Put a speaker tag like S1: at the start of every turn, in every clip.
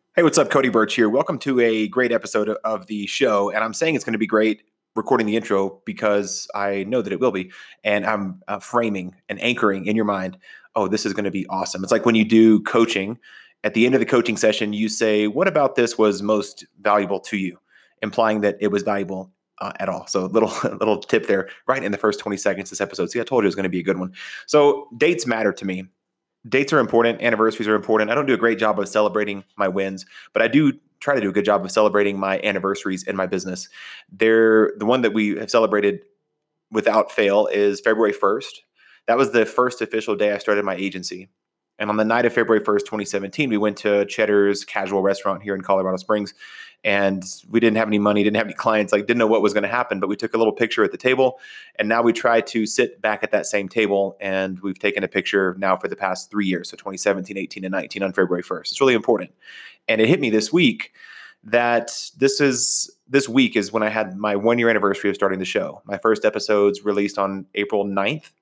S1: Hey, what's up? Cody Birch here. Welcome to a great episode of the show. And I'm saying it's going to be great recording the intro because I know that it will be. And I'm framing and anchoring in your mind, oh, this is going to be awesome. It's like when you do coaching, at the end of the coaching session, you say, what about this was most valuable to you? Implying that it was valuable at all. So little tip there right in the first 20 seconds of this episode. See, I told you it was going to be a good one. So dates matter to me. Dates are important. Anniversaries are important. I don't do a great job of celebrating my wins, but I do try to do a good job of celebrating my anniversaries in my business. The one that we have celebrated without fail is February 1st. That was the first official day I started my agency. And on the night of February 1st, 2017, we went to Cheddar's Casual Restaurant here in Colorado Springs. And we didn't have any money, didn't have any clients, didn't know what was going to happen, but we took a little picture at the table. And now we try to sit back at that same table. And we've taken a picture now for the past 3 years. So 2017, 18, and 19 on February 1st. It's really important. And it hit me this week that this week is when I had my 1 year anniversary of starting the show. My first episodes released on April 9th,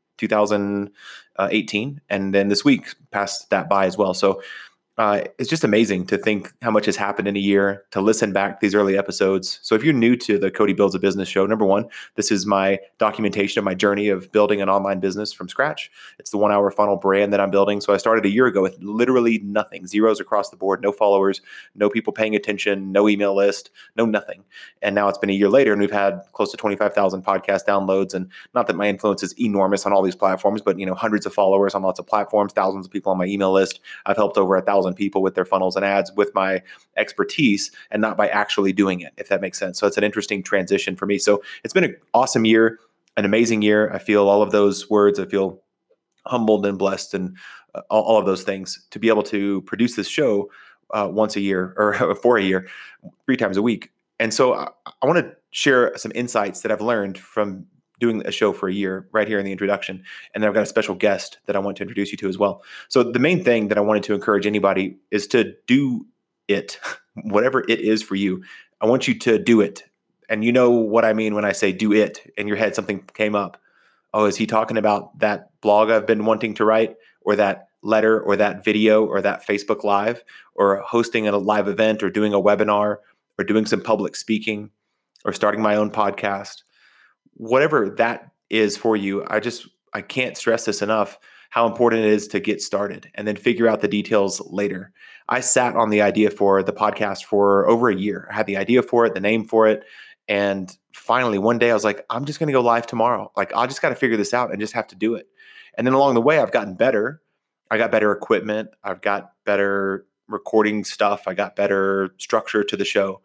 S1: 2018. And then this week passed that by as well. So it's just amazing to think how much has happened in a year, to listen back to these early episodes. So if you're new to the Cody Builds a Business show, number one, this is my documentation of my journey of building an online business from scratch. It's the 1 Hour Funnel brand that I'm building. So I started a year ago with literally nothing, zeros across the board, no followers, no people paying attention, no email list, no nothing. And now it's been a year later and we've had close to 25,000 podcast downloads. And not that my influence is enormous on all these platforms, but hundreds of followers on lots of platforms, thousands of people on my email list. I've helped over 1,000 people with their funnels and ads with my expertise and not by actually doing it, if that makes sense. So it's an interesting transition for me. So it's been an awesome year, an amazing year. I feel all of those words. I feel humbled and blessed and all of those things to be able to produce this show once a year or for a year, 3 times a week. And so I want to share some insights that I've learned from doing a show for a year right here in the introduction. And then I've got a special guest that I want to introduce you to as well. So the main thing that I wanted to encourage anybody is to do it, whatever it is for you. I want you to do it. And you know what I mean when I say do it. In your head, something came up. Oh, is he talking about that blog I've been wanting to write, or that letter, or that video, or that Facebook Live, or hosting a live event, or doing a webinar, or doing some public speaking, or starting my own podcast? Whatever that is for you, I can't stress this enough, how important it is to get started and then figure out the details later. I sat on the idea for the podcast for over a year. I had the idea for it, the name for it. And finally, one day I was like, I'm just going to go live tomorrow. I just got to figure this out and just have to do it. And then along the way, I've gotten better. I got better equipment. I've got better recording stuff. I got better structure to the show.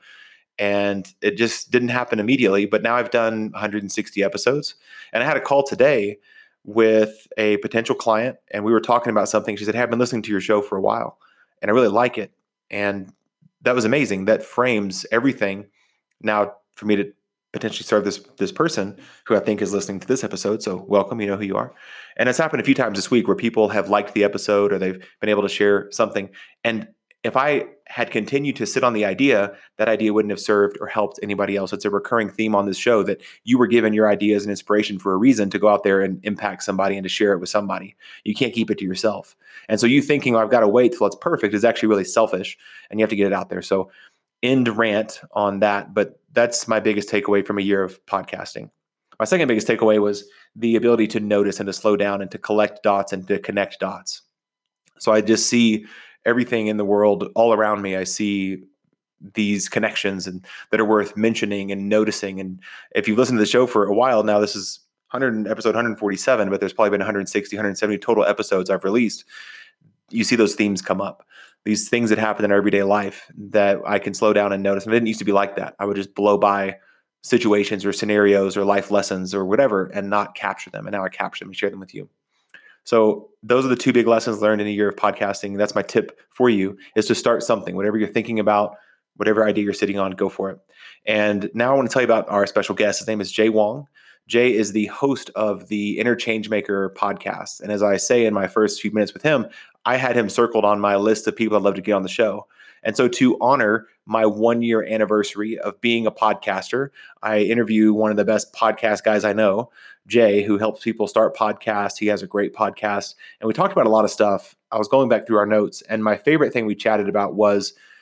S1: And it just didn't happen immediately. But now I've done 160 episodes. And I had a call today with a potential client. And we were talking about something. She said, hey, I've been listening to your show for a while. And I really like it. And that was amazing. That frames everything now for me to potentially serve this person who I think is listening to this episode. So welcome, you know who you are. And it's happened a few times this week where people have liked the episode or they've been able to share something. And if I had continued to sit on the idea, that idea wouldn't have served or helped anybody else. It's a recurring theme on this show that you were given your ideas and inspiration for a reason to go out there and impact somebody and to share it with somebody. You can't keep it to yourself. And so you thinking, oh, I've got to wait till it's perfect is actually really selfish and you have to get it out there. So end rant on that. But that's my biggest takeaway from a year of podcasting. My second biggest takeaway was the ability to notice and to slow down and to collect dots and to connect dots. So I just see everything in the world all around me. I see these connections and that are worth mentioning and noticing. And if you've listened to the show for a while now, this is episode 147, but there's probably been 160, 170 total episodes I've released. You see those themes come up, these things that happen in our everyday life that I can slow down and notice. And it didn't used to be like that. I would just blow by situations or scenarios or life lessons or whatever and not capture them. And now I capture them and share them with you. So those are the 2 big lessons learned in a year of podcasting. That's my tip for you, is to start something. Whatever you're thinking about, whatever idea you're sitting on, go for it. And now I want to tell you about our special guest. His name is Jay Wong. Jay is the host of the Inner Changemaker podcast. And as I say in my first few minutes with him, I had him circled on my list of people I'd love to get on the show. And so to honor my 1 year anniversary of being a podcaster, I interview one of the best podcast guys I know, Jay, who helps people start podcasts. He has a great podcast. And we talked about a lot of stuff. I was going back through our notes. And my favorite thing we chatted about was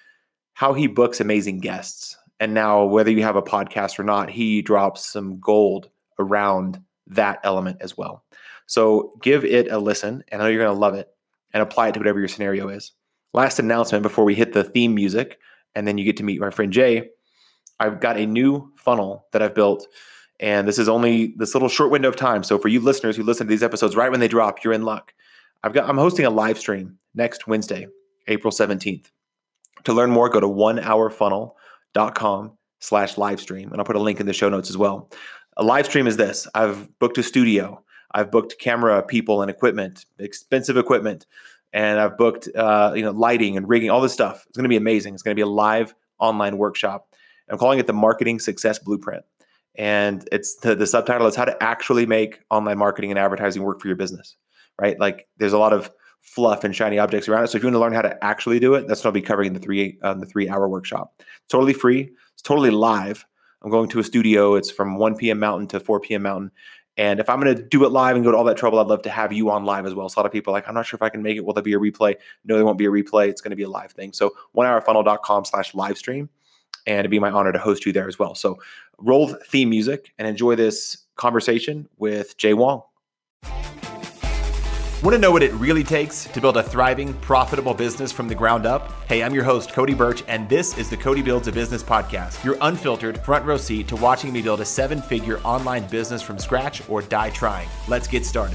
S1: how he books amazing guests. And now, whether you have a podcast or not, he drops some gold around that element as well. So give it a listen, and I know you're going to love it, and apply it to whatever your scenario is. Last announcement before we hit the theme music, and then you get to meet my friend Jay. I've got a new funnel that I've built, and this is only this little short window of time. So for you listeners who listen to these episodes right when they drop, you're in luck. I'm hosting a live stream next Wednesday, April 17th. To learn more, go to onehourfunnel.com/livestream. And I'll put a link in the show notes as well. A live stream is this. I've booked a studio. I've booked camera people and equipment, expensive equipment. And I've booked lighting and rigging, all this stuff. It's going to be amazing. It's going to be a live online workshop. I'm calling it the Marketing Success Blueprint. And it's the subtitle is how to actually make online marketing and advertising work for your business, right? Like there's a lot of fluff and shiny objects around it. So if you want to learn how to actually do it, that's what I'll be covering in the 3-hour workshop. It's totally free. It's totally live. I'm going to a studio. It's from 1 p.m. Mountain to 4 p.m. Mountain. And if I'm going to do it live and go to all that trouble, I'd love to have you on live as well. So a lot of people are like, I'm not sure if I can make it. Will there be a replay? No, there won't be a replay. It's going to be a live thing. So onehourfunnel.com/livestream. And it'd be my honor to host you there as well. So roll theme music and enjoy this conversation with Jay Wong. Want to know what it really takes to build a thriving, profitable business from the ground up? Hey, I'm your host, Cody Birch, and this is the Cody Builds a Business podcast, your unfiltered front row seat to watching me build a 7-figure online business from scratch or die trying. Let's get started.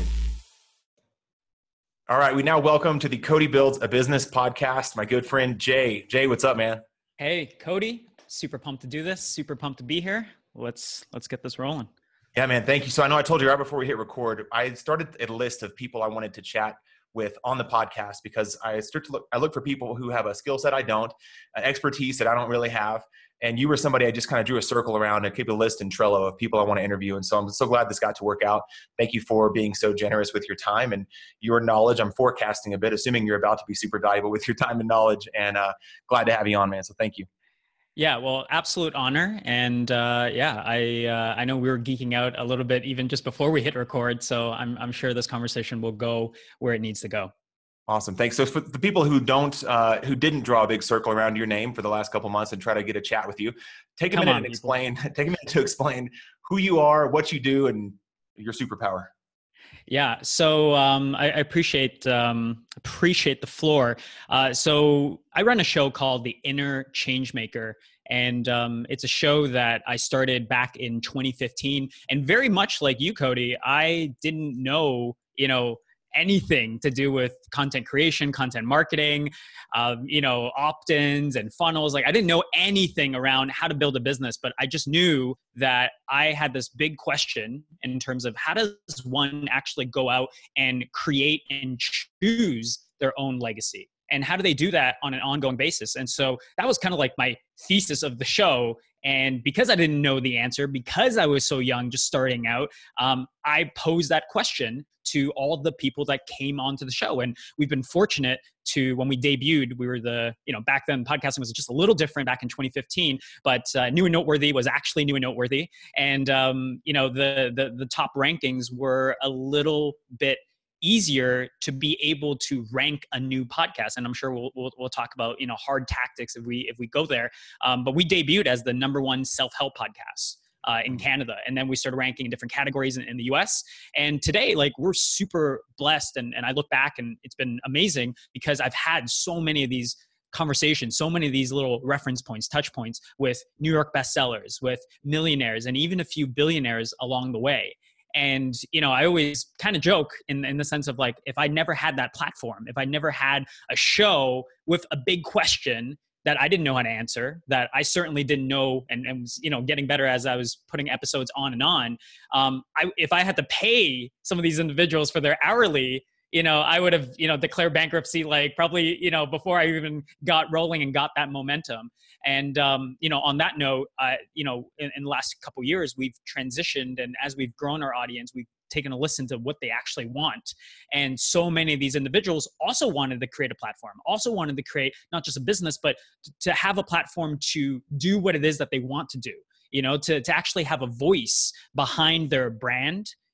S1: All right, we now welcome to the Cody Builds a Business podcast, my good friend, Jay. Jay, what's up, man?
S2: Hey, Cody. Super pumped to do this. Super pumped to be here. Let's get this rolling.
S1: Yeah, man. Thank you. So I know I told you right before we hit record, I started a list of people I wanted to chat with on the podcast because I look for people who have a skill set I don't, an expertise that I don't really have. And you were somebody I just kind of drew a circle around and keep a list in Trello of people I want to interview. And so I'm so glad this got to work out. Thank you for being so generous with your time and your knowledge. I'm forecasting a bit, assuming you're about to be super valuable with your time and knowledge, and glad to have you on, man. So thank you.
S2: Yeah, well, absolute honor. And I know we were geeking out a little bit even just before we hit record. So I'm sure this conversation will go where it needs to go.
S1: Awesome. Thanks. So for the people who didn't draw a big circle around your name for the last couple of months and try to get a chat with you, take a minute to explain who you are, what you do, and your superpower.
S2: Yeah. So I appreciate the floor. So I run a show called The Inner Changemaker. And it's a show that I started back in 2015. And very much like you, Cody, I didn't know, anything to do with content creation, content marketing, opt-ins and funnels. Like I didn't know anything around how to build a business, but I just knew that I had this big question in terms of how does one actually go out and create and choose their own legacy? And how do they do that on an ongoing basis? And so that was kind of like my thesis of the show. And because I didn't know the answer, because I was so young, just starting out, I posed that question to all the people that came onto the show. And we've been fortunate to, when we debuted, we were back then podcasting was just a little different back in 2015, but New and Noteworthy was actually New and Noteworthy. And, the top rankings were a little bit easier to be able to rank a new podcast. And I'm sure we'll talk about, hard tactics if we go there. But we debuted as the #1 self-help podcast in Canada. And then we started ranking in different categories in the US. And today, we're super blessed. And I look back and it's been amazing because I've had so many of these conversations, so many of these little reference points, touch points with New York bestsellers, with millionaires, and even a few billionaires along the way. And, I always kind of joke in the sense of if I never had that platform, if I never had a show with a big question that I didn't know how to answer, that I certainly didn't know and was, getting better as I was putting episodes on and on. If I had to pay some of these individuals for their hourly, I would have, declared bankruptcy, probably, before I even got rolling and got that momentum. And, on that note, in the last couple of years, we've transitioned. And as we've grown our audience, we've taken a listen to what they actually want. And so many of these individuals also wanted to create a platform, also wanted to create not just a business, but to have a platform to do what it is that they want to do, to actually have a voice behind their brand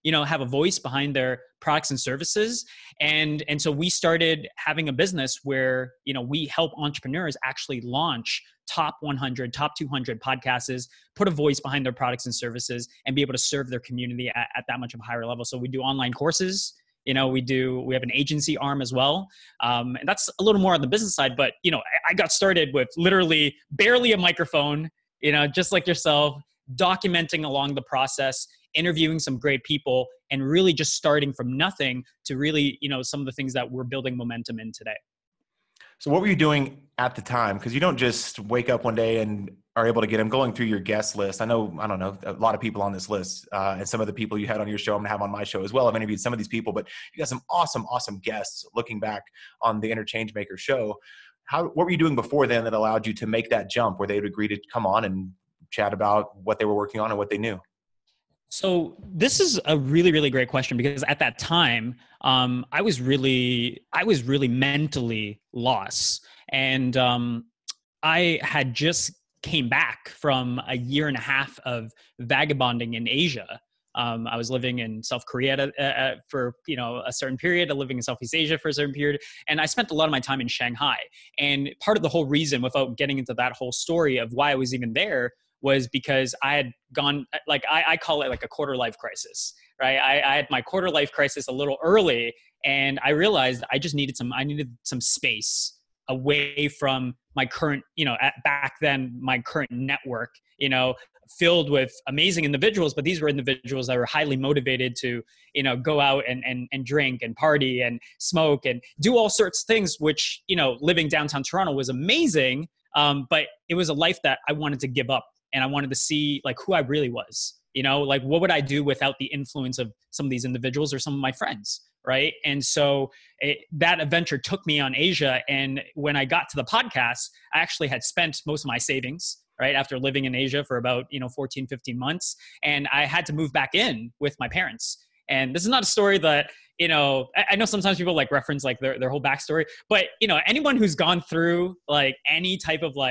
S2: have a voice behind their products and services. And so we started having a business where, we help entrepreneurs actually launch top 100, top 200 podcasts, put a voice behind their products and services, and be able to serve their community at that much of a higher level. So we do online courses. We have an agency arm as well. And that's a little more on the business side, but, I got started with literally barely a microphone, just like yourself, documenting along the process, interviewing some great people, and really just starting from nothing to really, some of the things that we're building momentum in today.
S1: So what were you doing at the time? Because you don't just wake up one day and are able to get them. Going through your guest list, I don't know, a lot of people on this list, and some of the people you had on your show, I'm going to have on my show as well. I've interviewed some of these people, but you got some awesome guests looking back on the Interchange Maker show. What were you doing before then that allowed you to make that jump where they would agree to come on and chat about what they were working on and what they knew?
S2: So this is a really, really great question, because at that time, I was really mentally lost. And I had just came back from a year and a half of vagabonding in Asia. I was living in South Korea for a certain period, living in Southeast Asia for a certain period, and I spent a lot of my time in Shanghai. And part of the whole reason, without getting into that whole story of why I was even there, was because I had gone, I call it like a quarter life crisis, right? I had my quarter life crisis a little early, and I realized I needed some space away from my current, back then, my current network, filled with amazing individuals, but these were individuals that were highly motivated to, go out and drink and party and smoke and do all sorts of things, which, living downtown Toronto was amazing. But it was a life that I wanted to give up, and I wanted to see who I really was, what would I do without the influence of some of these individuals or some of my friends. Right. And so that adventure took me on Asia. And when I got to the podcast, I actually had spent most of my savings, right, after living in Asia for about, 14, 15 months. And I had to move back in with my parents. And this is not a story that, I know sometimes people reference their whole backstory, but, anyone who's gone through any type of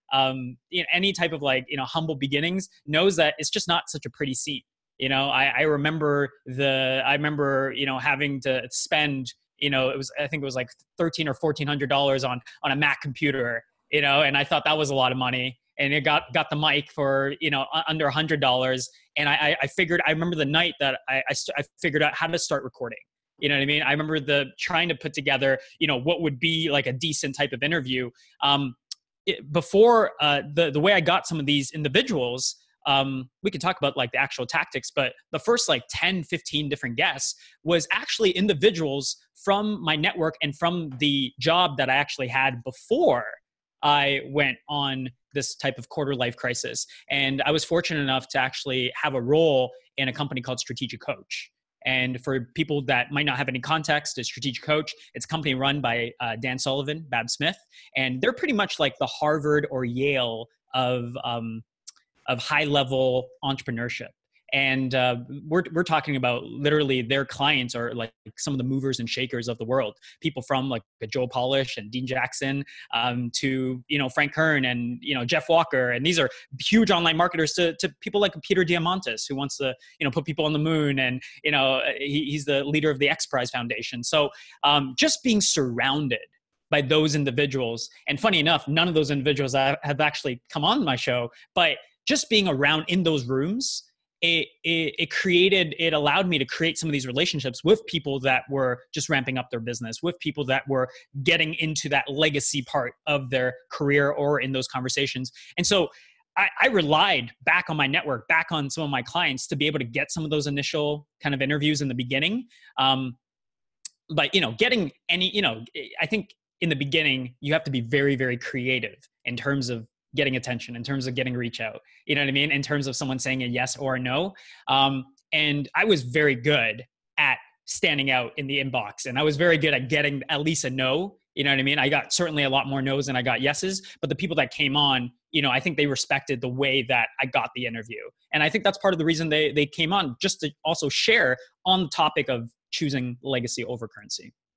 S2: humble beginnings knows that it's just not such a pretty scene. I remember having to spend, I think it was $1,300 or $1,400 on a Mac computer, and I thought that was a lot of money. And it got the mic for, under $100. And I remember the night that I figured out how to start recording. You know what I mean? I remember trying to put together, what would be a decent type of interview. Before the way I got some of these individuals, we could talk about the actual tactics, but the first 10, 15 different guests was actually individuals from my network and from the job that I actually had before I went on this type of quarter life crisis. And I was fortunate enough to actually have a role in a company called Strategic Coach. And for people that might not have any context, a Strategic Coach, it's a company run by Dan Sullivan, Bab Smith, and they're pretty much like the Harvard or Yale of high-level entrepreneurship. And we're talking about literally their clients are some of the movers and shakers of the world. People from Joe Polish and Dean Jackson to Frank Kern and Jeff Walker, and these are huge online marketers to people like Peter Diamandis, who wants to put people on the moon, and he's the leader of the X Prize Foundation. So just being surrounded by those individuals, and funny enough, none of those individuals have actually come on my show, but just being around in those rooms, it allowed me to create some of these relationships with people that were just ramping up their business, with people that were getting into that legacy part of their career or in those conversations. And so I relied back on my network, back on some of my clients to be able to get some of those initial kind of interviews in the beginning. But, getting any, I think in the beginning, you have to be very, very creative in terms of getting attention, in terms of getting reach out, you know what I mean? In terms of someone saying a yes or a no. And I was very good at standing out in the inbox, and I was very good at getting at least a no, you know what I mean? I got certainly a lot more no's than I got yeses, but the people that came on, I think they respected the way that I got the interview. And I think that's part of the reason they came on, just to also share on the topic of choosing legacy over currency.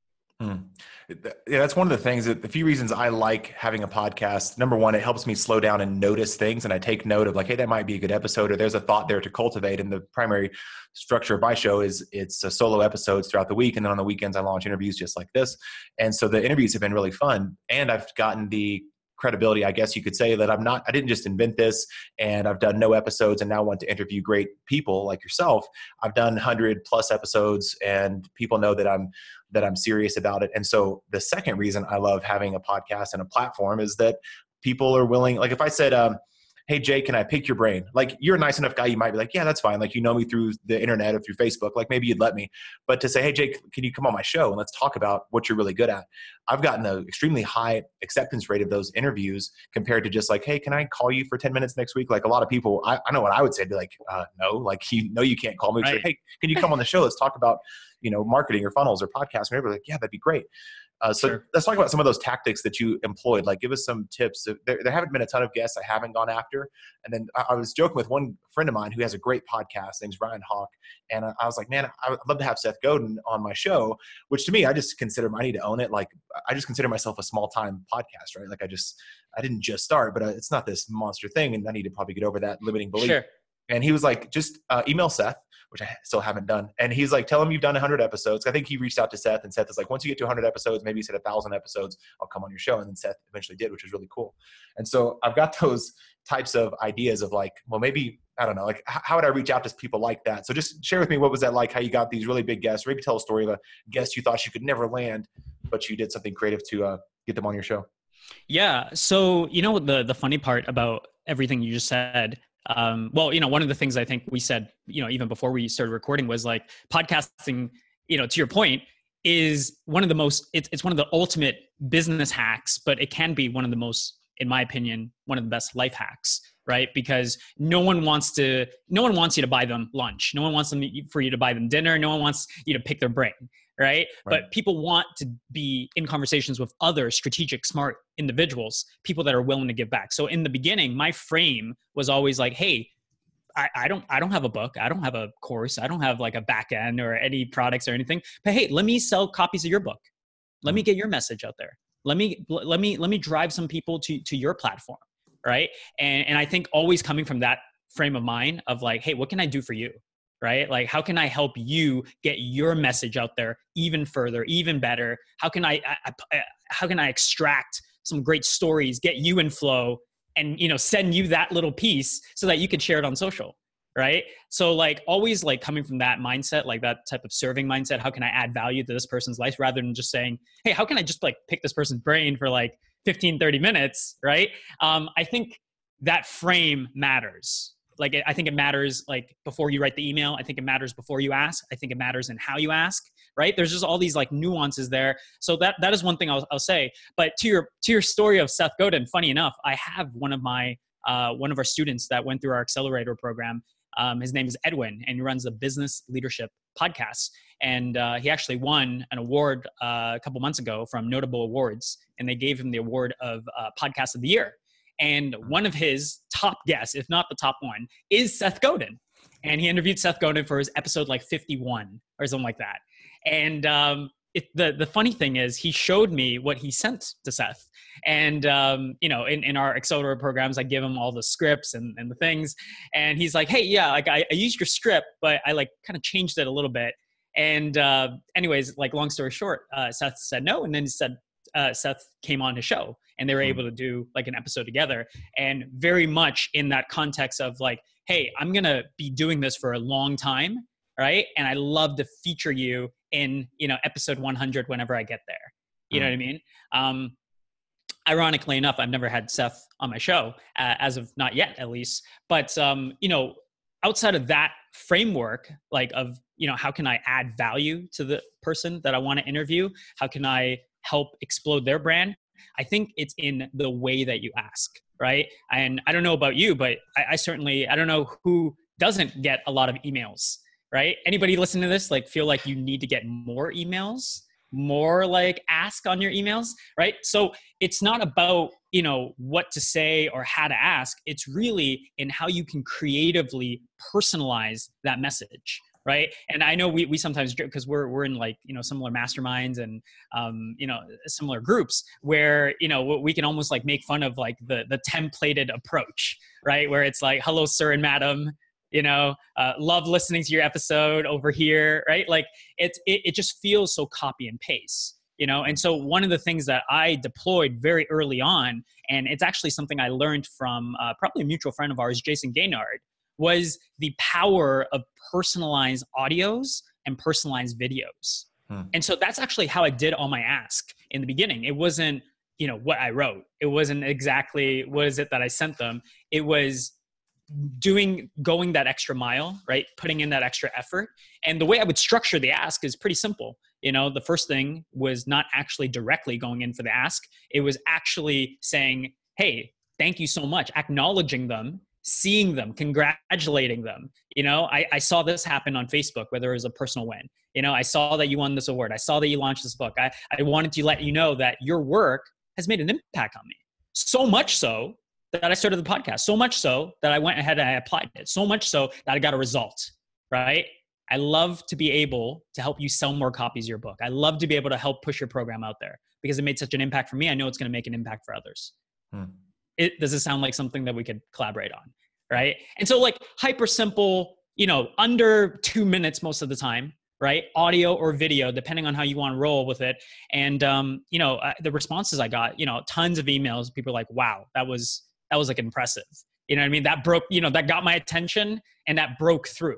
S1: Hmm. Yeah, that's one of the things that the few reasons I like having a podcast. Number one, it helps me slow down and notice things. And I take note of like, hey, that might be a good episode, or there's a thought there to cultivate. And the primary structure of my show is it's solo episodes throughout the week. And then on the weekends, I launch interviews just like this. And so the interviews have been really fun. And I've gotten the credibility, I guess you could say, that I didn't just invent this and I've done no episodes and now want to interview great people like yourself. I've done 100+ episodes and people know that I'm serious about it. And so the second reason I love having a podcast and a platform is that people are willing, like if I said, hey, Jay, can I pick your brain? Like, you're a nice enough guy. You might be like, yeah, that's fine. Like, you know me through the internet or through Facebook. Like, maybe you'd let me. But to say, hey, Jay, can you come on my show and let's talk about what you're really good at? I've gotten an extremely high acceptance rate of those interviews compared to just like, hey, can I call you for 10 minutes next week? Like a lot of people, I know what I would say, be like, no, like, you can't call me. Right. Like, hey, can you come on the show? Let's talk about, marketing or funnels or podcasts. And everybody's like, yeah, that'd be great. So sure. Let's talk about some of those tactics that you employed. Like, give us some tips. There haven't been a ton of guests I haven't gone after. And then I was joking with one friend of mine who has a great podcast. Name's Ryan Hawk. And I was like, man, I'd love to have Seth Godin on my show, which to me, I just consider, I need to own it. Like, I just consider myself a small time podcast, right? Like I didn't just start, but it's not this monster thing. And I need to probably get over that limiting belief. Sure. And he was like, just email Seth, which I still haven't done. And he's like, tell him you've done 100 episodes. I think he reached out to Seth and Seth is like, once you get to 100 episodes, maybe he said 1,000 episodes, I'll come on your show. And then Seth eventually did, which is really cool. And so I've got those types of ideas of like, well, maybe, I don't know, like how would I reach out to people like that? So just share with me, what was that like, how you got these really big guests, or maybe tell a story of a guest you thought you could never land, but you did something creative to get them on your show.
S2: Yeah. So, the funny part about everything you just said, one of the things I think we said, even before we started recording was like podcasting, to your point, is one of the most, it's one of the ultimate business hacks, but it can be one of the most, in my opinion, one of the best life hacks, right? Because no one wants you to buy them lunch. No one wants for you to buy them dinner. No one wants you to pick their brain. Right? But people want to be in conversations with other strategic, smart individuals, people that are willing to give back. So in the beginning, my frame was always like, hey, I don't have a book. I don't have a course. I don't have like a back end or any products or anything. But hey, let me sell copies of your book. Let me get your message out there. Let me drive some people to your platform. Right? And I think always coming from that frame of mind of like, hey, what can I do for you? Right? Like, how can I help you get your message out there even further, even better? How can I extract some great stories, get you in flow, and send you that little piece so that you could share it on social, right? So like always like coming from that mindset, like that type of serving mindset, how can I add value to this person's life rather than just saying, hey, how can I just like pick this person's brain for like 15, 30 minutes, right? I think that frame matters. Like, I think it matters like before you write the email. I think it matters before you ask. I think it matters in how you ask, right? There's just all these like nuances there. So that is one thing I'll say. But to your story of Seth Godin, funny enough, I have one of our students that went through our accelerator program. His name is Edwin, and he runs the Business Leadership Podcast. And he actually won an award a couple months ago from Notable Awards, and they gave him the award of Podcast of the Year. And one of his top guests, if not the top one, is Seth Godin. And he interviewed Seth Godin for his episode like 51 or something like that. And the funny thing is he showed me what he sent to Seth. And, in our accelerator programs, I give him all the scripts and the things. And he's like, hey, yeah, like I used your script, but I like kind of changed it a little bit. And anyways, like long story short, Seth said no. And then he said, Seth came on his show and they were able to do like an episode together, and very much in that context of like, hey, I'm going to be doing this for a long time. Right. And I love to feature you in, episode 100 whenever I get there. You know what I mean? Ironically enough, I've never had Seth on my show as of not yet, at least. But, outside of that framework, like of, how can I add value to the person that I want to interview? How can I help explode their brand? I think it's in the way that you ask, right? And I don't know about you, but I certainly, I don't know who doesn't get a lot of emails, right? Anybody listening to this, like feel like you need to get more emails, more like ask on your emails, right? So it's not about, what to say or how to ask. It's really in how you can creatively personalize that message, right? And I know we sometimes, because we're in like, similar masterminds and, similar groups where, we can almost like make fun of like the templated approach, right? Where it's like, hello, sir and madam, love listening to your episode over here, right? Like it just feels so copy and paste. And so one of the things that I deployed very early on, and it's actually something I learned from probably a mutual friend of ours, Jason Gaynard, was the power of personalized audios and personalized videos. And so that's actually how I did all my ask in the beginning. It wasn't, what I wrote. It wasn't exactly what is it that I sent them. It was going that extra mile, right? Putting in that extra effort. And the way I would structure the ask is pretty simple. The first thing was not actually directly going in for the ask. It was actually saying, hey, thank you so much, acknowledging them, seeing them, congratulating them. I saw this happen on Facebook, whether it was a personal win. I saw that you won this award. I saw that you launched this book. I wanted to let you know that your work has made an impact on me. So much so that I started the podcast. So much so that I went ahead and I applied it. So much so that I got a result, right? I love to be able to help you sell more copies of your book. I love to be able to help push your program out there because it made such an impact for me. I know it's going to make an impact for others. Does it sound like something that we could collaborate on, right? And so like hyper simple, under 2 minutes most of the time, right? Audio or video, depending on how you want to roll with it. And, the responses I got, tons of emails, people are like, wow, that was like impressive. You know what I mean? That broke, that got my attention and that broke through.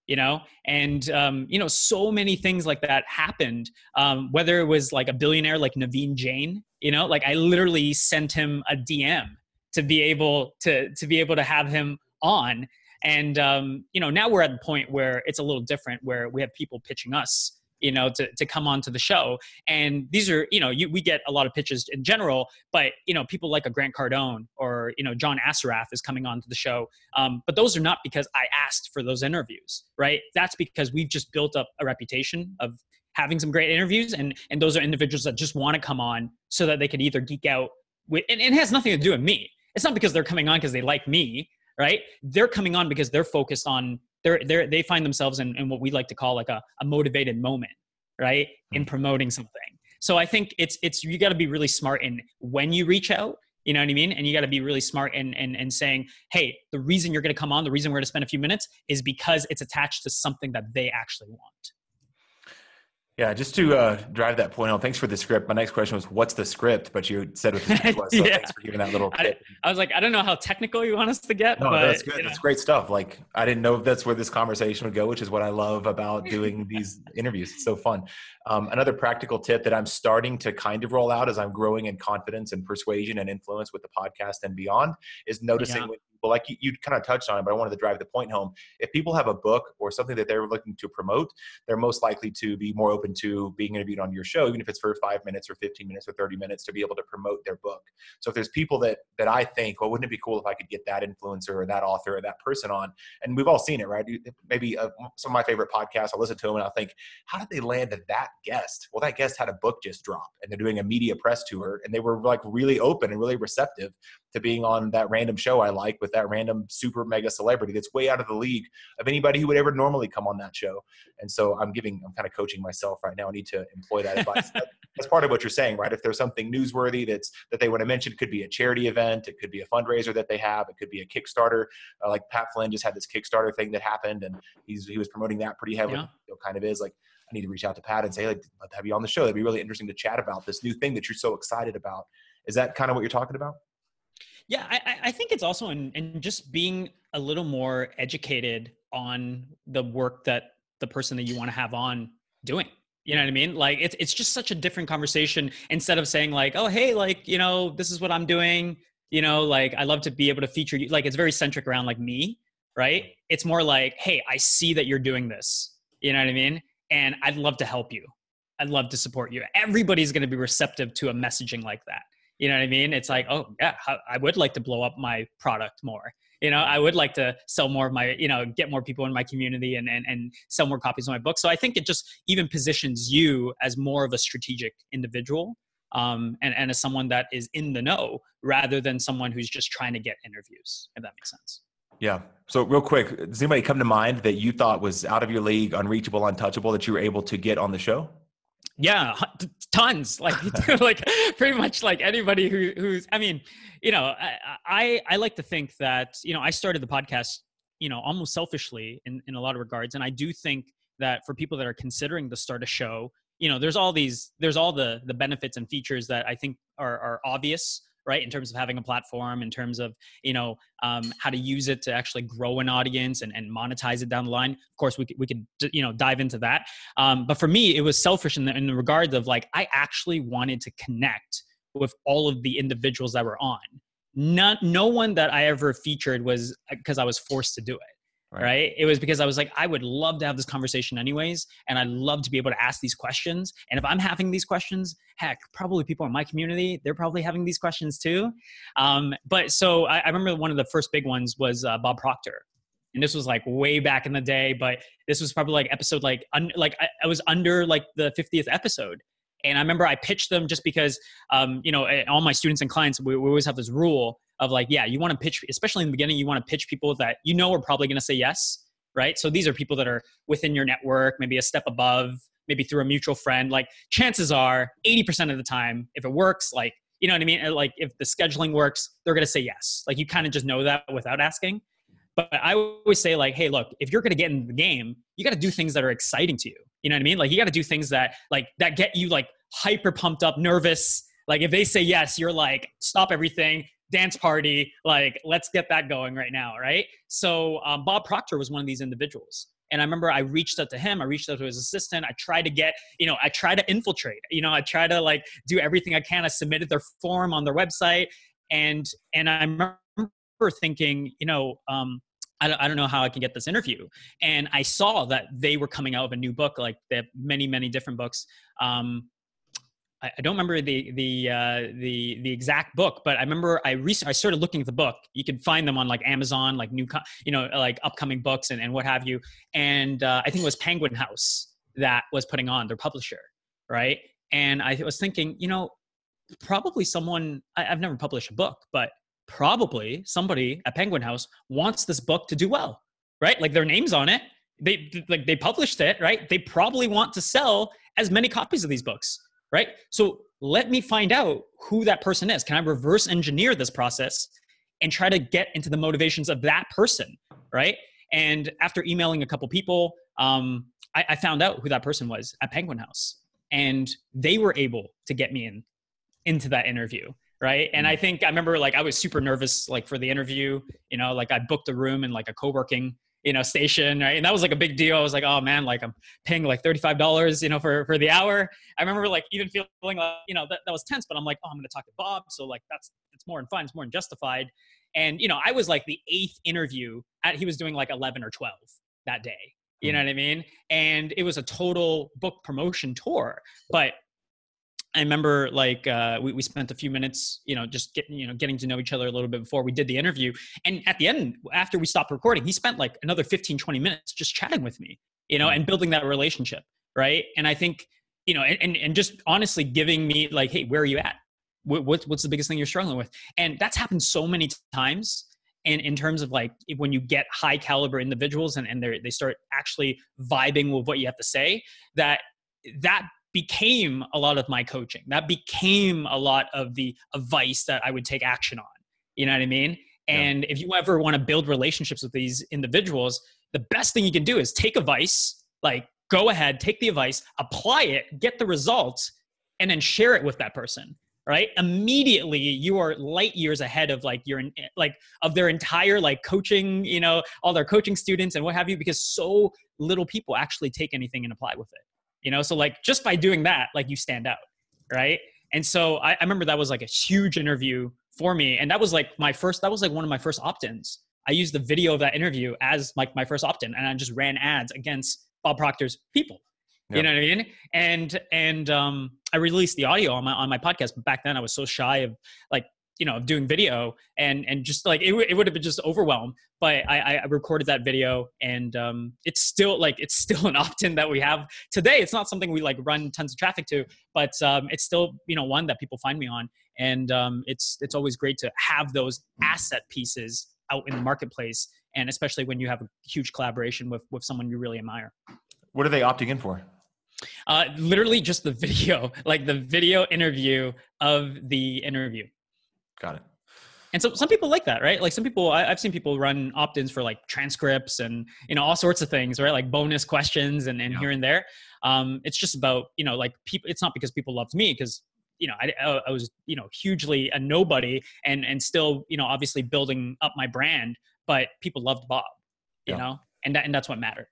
S2: And so many things like that happened, whether it was like a billionaire like Naveen Jain, like I literally sent him a DM to be able to have him on. And, now we're at the point where it's a little different, where we have people pitching us, to come on to the show. And these are, we get a lot of pitches in general, but, people like a Grant Cardone or, John Assaraf is coming on to the show. But those are not because I asked for those interviews, right? That's because we've just built up a reputation of having some great interviews. And those are individuals that just want to come on so that they could either geek out with, and it has nothing to do with me. It's not because they're coming on because they like me, right? They're coming on because they're focused on, they find themselves in what we like to call like a motivated moment, right? In promoting something. So I think it's you got to be really smart in when you reach out, you know what I mean? And you got to be really smart in saying, hey, the reason you're going to come on, the reason we're going to spend a few minutes is because it's attached to something that they actually want.
S1: Yeah, just to drive that point home, thanks for the script. My next question was, what's the script? But you said what the script was, so thanks for giving that little tip.
S2: I was like, I don't know how technical you want us to get.
S1: No,
S2: but,
S1: that's good. That's great stuff. Like, I didn't know if that's where this conversation would go, which is what I love about doing these interviews. It's so fun. Another practical tip that I'm starting to kind of roll out as I'm growing in confidence and persuasion and influence with the podcast and beyond is noticing when people, like you kind of touched on it, but I wanted to drive the point home. If people have a book or something that they're looking to promote, they're most likely to be more open to being interviewed on your show, even if it's for 5 minutes or 15 minutes or 30 minutes, to be able to promote their book. So if there's people that I think, well, wouldn't it be cool if I could get that influencer or that author or that person on? And we've all seen it, right? Maybe some of my favorite podcasts, I'll listen to them and I'll think, how did they land that guest? Well, that guest had a book just drop and they're doing a media press tour and they were like really open and really receptive to being on that random show I like with that random super mega celebrity that's way out of the league of anybody who would ever normally come on that show. And so I'm kind of coaching myself right now. I need to employ that advice. That's part of what you're saying, right? If there's something newsworthy that they want to mention, it could be a charity event, it could be a fundraiser that they have, it could be a Kickstarter. Like Pat Flynn just had this Kickstarter thing that happened, and he was promoting that pretty heavily. Yeah. It kind of is like, I need to reach out to Pat and say, like, I'd love to have you on the show. It'd be really interesting to chat about this new thing that you're so excited about. Is that kind of what you're talking about?
S2: Yeah, I think it's also in just being a little more educated on the work that the person that you want to have on doing. You know what I mean? Like it's just such a different conversation instead of saying like, oh, hey, like, this is what I'm doing. Like I love to be able to feature you. Like it's very centric around like me, right? It's more like, hey, I see that you're doing this. You know what I mean? And I'd love to help you. I'd love to support you. Everybody's going to be receptive to a messaging like that. You know what I mean? It's like, oh yeah, I would like to blow up my product more. I would like to sell more of my, get more people in my community and sell more copies of my book. So I think it just even positions you as more of a strategic individual and as someone that is in the know rather than someone who's just trying to get interviews, if that makes sense.
S1: Yeah. So real quick, does anybody come to mind that you thought was out of your league, unreachable, untouchable that you were able to get on the show?
S2: Yeah, tons. Like, like pretty much like anybody who's. I mean, I like to think that I started the podcast, almost selfishly in a lot of regards, and I do think that for people that are considering to start a show, there's all the benefits and features that I think are obvious, right? In terms of having a platform, in terms of how to use it to actually grow an audience and monetize it down the line. Of course, we could dive into that. But for me, it was selfish in the regard of like I actually wanted to connect with all of the individuals that were on. No one that I ever featured was because I was forced to do it. Right. It was because I was like, I would love to have this conversation anyways. And I'd love to be able to ask these questions. And if I'm having these questions, heck, probably people in my community, they're probably having these questions too. But so I remember one of the first big ones was Bob Proctor. And this was like way back in the day, but this was probably like episode, I was under like the 50th episode. And I remember I pitched them just because, all my students and clients, we always have this rule of like, yeah, you want to pitch, especially in the beginning, you want to pitch people that are probably going to say yes, right? So these are people that are within your network, maybe a step above, maybe through a mutual friend. Like chances are 80% of the time, if it works, like, you know what I mean? Like if the scheduling works, they're going to say yes. Like you kind of just know that without asking. But I always say like, hey, look, if you're going to get in the game, you got to do things that are exciting to you. You know what I mean? Like you got to do things that get you like hyper pumped up, nervous. Like if they say yes, you're like, stop everything, dance party. Like, let's get that going right now. Right. So Bob Proctor was one of these individuals. And I remember I reached out to him. I reached out to his assistant. I tried to get, I try to infiltrate, I try to like do everything I can. I submitted their form on their website. And I remember thinking, I don't know how I can get this interview. And I saw that they were coming out with a new book. Like they have many, many different books. I don't remember the exact book, but I remember I started looking at the book. You can find them on like Amazon, like new, like upcoming books and what have you. And I think it was Penguin House that was putting on, their publisher, right? And I was thinking, probably someone, I've never published a book, but probably somebody at Penguin House wants this book to do well, right? Like their name's on it. They published it, right? They probably want to sell as many copies of these books, right? So let me find out who that person is. Can I reverse engineer this process and try to get into the motivations of that person, right? And after emailing a couple people, I found out who that person was at Penguin House, and they were able to get me into that interview. Right. And I think I remember like I was super nervous like for the interview, like I booked a room in like a co-working, station. Right. And that was like a big deal. I was like, oh man, like I'm paying like $35, for the hour. I remember like even feeling like, that was tense, but I'm like, oh, I'm going to talk to Bob. So like it's more than fun. It's more than justified. And, I was like the 8th interview he was doing like 11 or 12 that day. You know what I mean? And it was a total book promotion tour, but I remember like we spent a few minutes, just getting to know each other a little bit before we did the interview. And at the end, after we stopped recording, he spent like another 15, 20 minutes just chatting with me, and building that relationship. Right. And I think, and just honestly giving me like, hey, where are you at? What's the biggest thing you're struggling with? And that's happened so many times. And in terms of like, when you get high caliber individuals and they start actually vibing with what you have to say, that became a lot of my coaching. That became a lot of the advice that I would take action on. You know what I mean? And if you ever want to build relationships with these individuals, the best thing you can do is take advice, like go ahead, take the advice, apply it, get the results, and then share it with that person, right? Immediately you are light years ahead of like of their entire like coaching, all their coaching students and what have you, because so little people actually take anything and apply with it. So like just by doing that, like you stand out, right? And so I remember that was like a huge interview for me. And that was like one of my first opt-ins. I used the video of that interview as like my first opt-in, and I just ran ads against Bob Proctor's people. Yep. You know what I mean? And I released the audio on my podcast, but back then I was so shy of like, of doing video and just like, it would have been just overwhelmed. But I recorded that video, and it's still an opt-in that we have today. It's not something we like run tons of traffic to, but it's still, one that people find me on. And it's always great to have those asset pieces out in the marketplace And especially when you have a huge collaboration with someone you really admire.
S1: What are they opting in for?
S2: Literally just the video, like the video interview of the interview.
S1: Got it.
S2: And so some people like that, right? Like some people, I've seen people run opt-ins for like transcripts and, all sorts of things, right? Like bonus questions and here and there. It's just about, like people, it's not because people loved me, because, I was, hugely a nobody and still, obviously building up my brand, but people loved Bob, you know, and that's what mattered.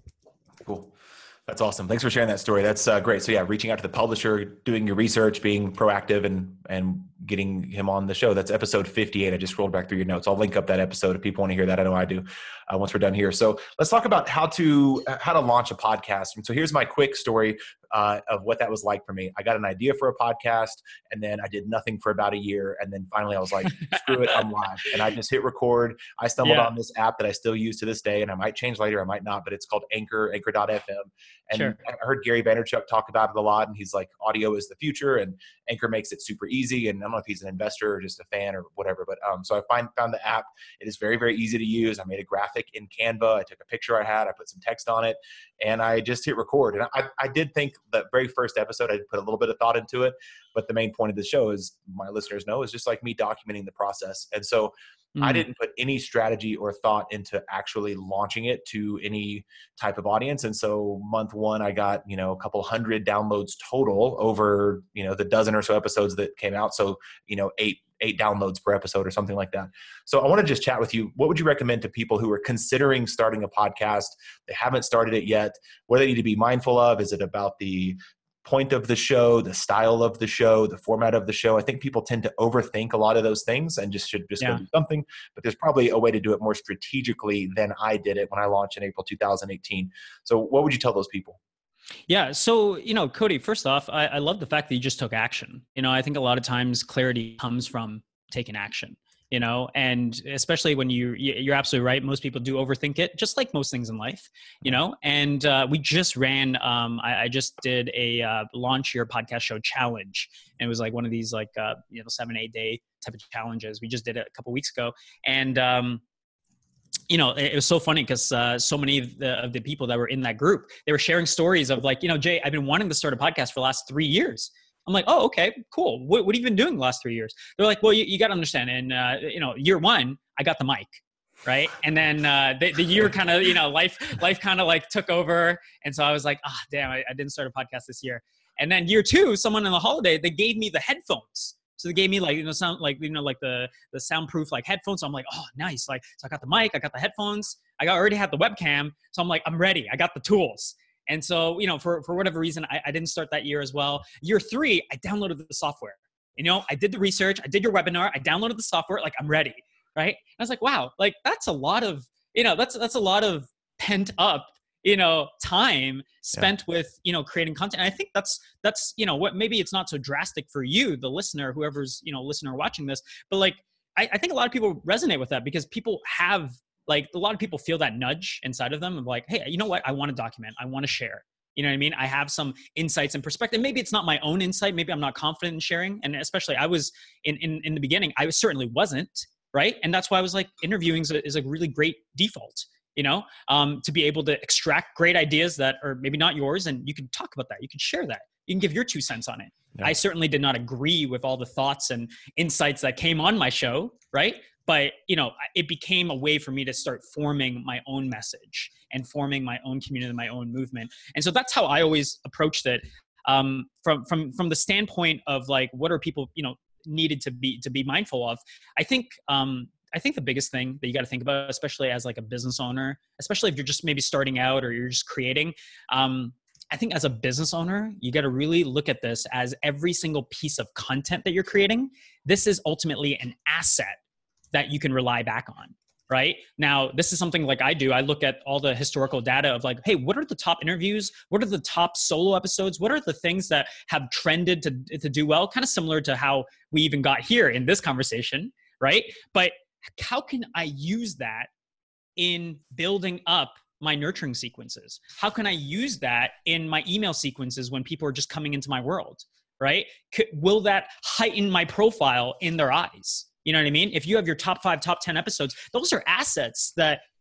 S1: Cool. That's awesome. Thanks for sharing that story. That's great. So yeah, reaching out to the publisher, doing your research, being proactive and getting him on the show. That's episode 58. I just scrolled back through your notes. I'll link up that episode if people want to hear that. I know I do once we're done here. So let's talk about how to launch a podcast. And so here's my quick story of what that was like for me. I got an idea for a podcast and then I did nothing for about a year. And then finally I was like, screw it, I'm live. And I just hit record. I stumbled on this app that I still use to this day, and I might change later, I might not, but it's called Anchor.fm. And I heard Gary Vaynerchuk talk about it a lot. And he's like, audio is the future and Anchor makes it super easy. And I don't know if he's an investor or just a fan or whatever, but so I found the app. It is very, very easy to use. I made a graphic in Canva. I took a picture I had, I put some text on it, and I just hit record. And I did think that very first episode, I put a little bit of thought into it, but the main point of the show, is my listeners know, is just like me documenting the process. And so I didn't put any strategy or thought into actually launching it to any type of audience. And so month one, I got, a couple hundred downloads total over, the dozen or so episodes that came out. So, eight downloads per episode or something like that. So I want to just chat with you. What would you recommend to people who are considering starting a podcast? They haven't started it yet. What do they need to be mindful of? Is it about the point of the show, the style of the show, the format of the show? I think people tend to overthink a lot of those things and should go do something, but there's probably a way to do it more strategically than I did it when I launched in April 2018. So what would you tell those people?
S2: Yeah. So, Cody, first off, I love the fact that you just took action. I think a lot of times clarity comes from taking action, and especially when you're absolutely right. Most people do overthink it, just like most things in life, and we just ran, I just did a launch your podcast show challenge. And it was like one of these 7-8 day type of challenges. We just did it a couple weeks ago. And, it was so funny because so many of the people that were in that group, they were sharing stories of like, Jay, I've been wanting to start a podcast for the last 3 years. I'm like, oh, okay, cool. What have you been doing the last 3 years? They're like, well, you got to understand. And, year one, I got the mic, right? And then the year kind of, life kind of like took over. And so I was like, damn, I didn't start a podcast this year. And then year two, someone on the holiday, they gave me the headphones. So they gave me sound the soundproof headphones. So I'm like, oh, nice. So I got the mic, I got the headphones, I already had the webcam. So I'm like, I'm ready. I got the tools. And so, for whatever reason, I didn't start that year as well. Year three, I downloaded the software. I did the research, I did your webinar, I downloaded the software, I'm ready, right? And I was like, wow, that's a lot of, that's a lot of pent up, time spent with, creating content. And I think that's, what, maybe it's not so drastic for you, the listener, whoever's, listener watching this, but I think a lot of people resonate with that because people have, a lot of people feel that nudge inside of them of like, hey, you know what? I want to document. I want to share. You know what I mean? I have some insights and perspective. Maybe it's not my own insight. Maybe I'm not confident in sharing. And especially I was in the beginning, I certainly wasn't, right? And that's why I was like, interviewing is a really great default, to be able to extract great ideas that are maybe not yours. And you can talk about that. You can share that. You can give your 2 cents on it. Yeah. I certainly did not agree with all the thoughts and insights that came on my show, right? But, it became a way for me to start forming my own message and forming my own community, my own movement. And so that's how I always approached it, from the standpoint of what are people, needed to be mindful of. I think the biggest thing that you got to think about, especially as a business owner, especially if you're just maybe starting out or you're just creating, I think as a business owner, you got to really look at this as every single piece of content that you're creating. This is ultimately an asset that you can rely back on, right? Now, this is something I do. I look at all the historical data of hey, what are the top interviews? What are the top solo episodes? What are the things that have trended to do well? Kind of similar to how we even got here in this conversation, right? But how can I use that in building up my nurturing sequences? How can I use that in my email sequences when people are just coming into my world, right? Will that heighten my profile in their eyes? You know what I mean? If you have your top 5, top 10 episodes, those are assets that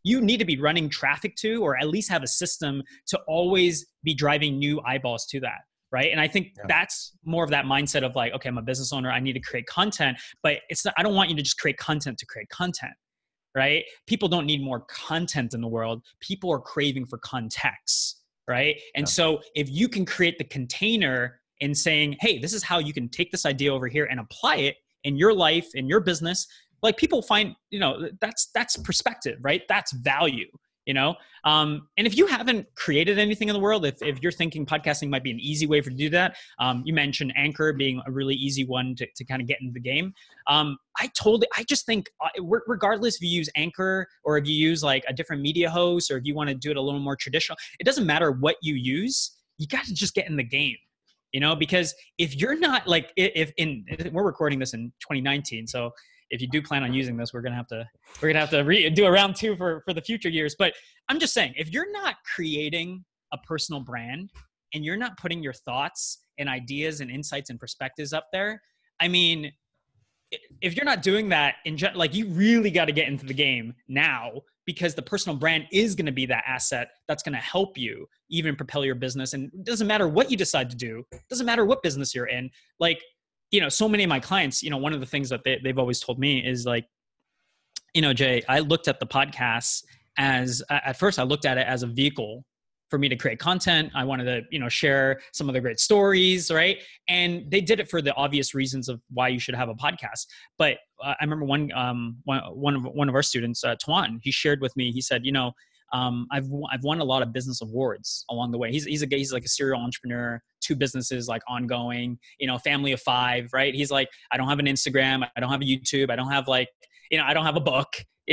S2: you need to be running traffic to, or at least have a system to always be driving new eyeballs to that. Right. And I think that's more of that mindset of like, okay, I'm a business owner. I need to create content, but it's not, I don't want you to just create content to create content. Right. People don't need more content in the world. People are craving for context. Right. And so if you can create the container in saying, hey, this is how you can take this idea over here and apply it in your life, in your business, like people find, that's perspective, right? That's value. And if you haven't created anything in the world, if you're thinking podcasting might be an easy way for you to do that, you mentioned Anchor being a really easy one to kind of get into the game. I just think regardless if you use Anchor or if you use like a different media host, or if you want to do it a little more traditional, it doesn't matter what you use. You got to just get in the game, because if you're not like, we're recording this in 2019. So if you do plan on using this, we're gonna have to do a round 2 for the future years. But I'm just saying, if you're not creating a personal brand and you're not putting your thoughts and ideas and insights and perspectives up there, I mean, if you're not doing that, like you really got to get into the game now, because the personal brand is going to be that asset that's going to help you even propel your business. And it doesn't matter what you decide to do. It doesn't matter what business you're in. Like, so many of my clients, one of the things that they've always told me is like, Jay, I looked at the podcast at first I looked at it as a vehicle for me to create content. I wanted to, share some of the great stories, right? And they did it for the obvious reasons of why you should have a podcast. But I remember one of our students, Tuan, he shared with me, he said, I've won a lot of business awards along the way. He's like a serial entrepreneur, 2 businesses like ongoing, family of 5, right? He's like, I don't have an Instagram. I don't have a YouTube. I don't have like, I don't have a book,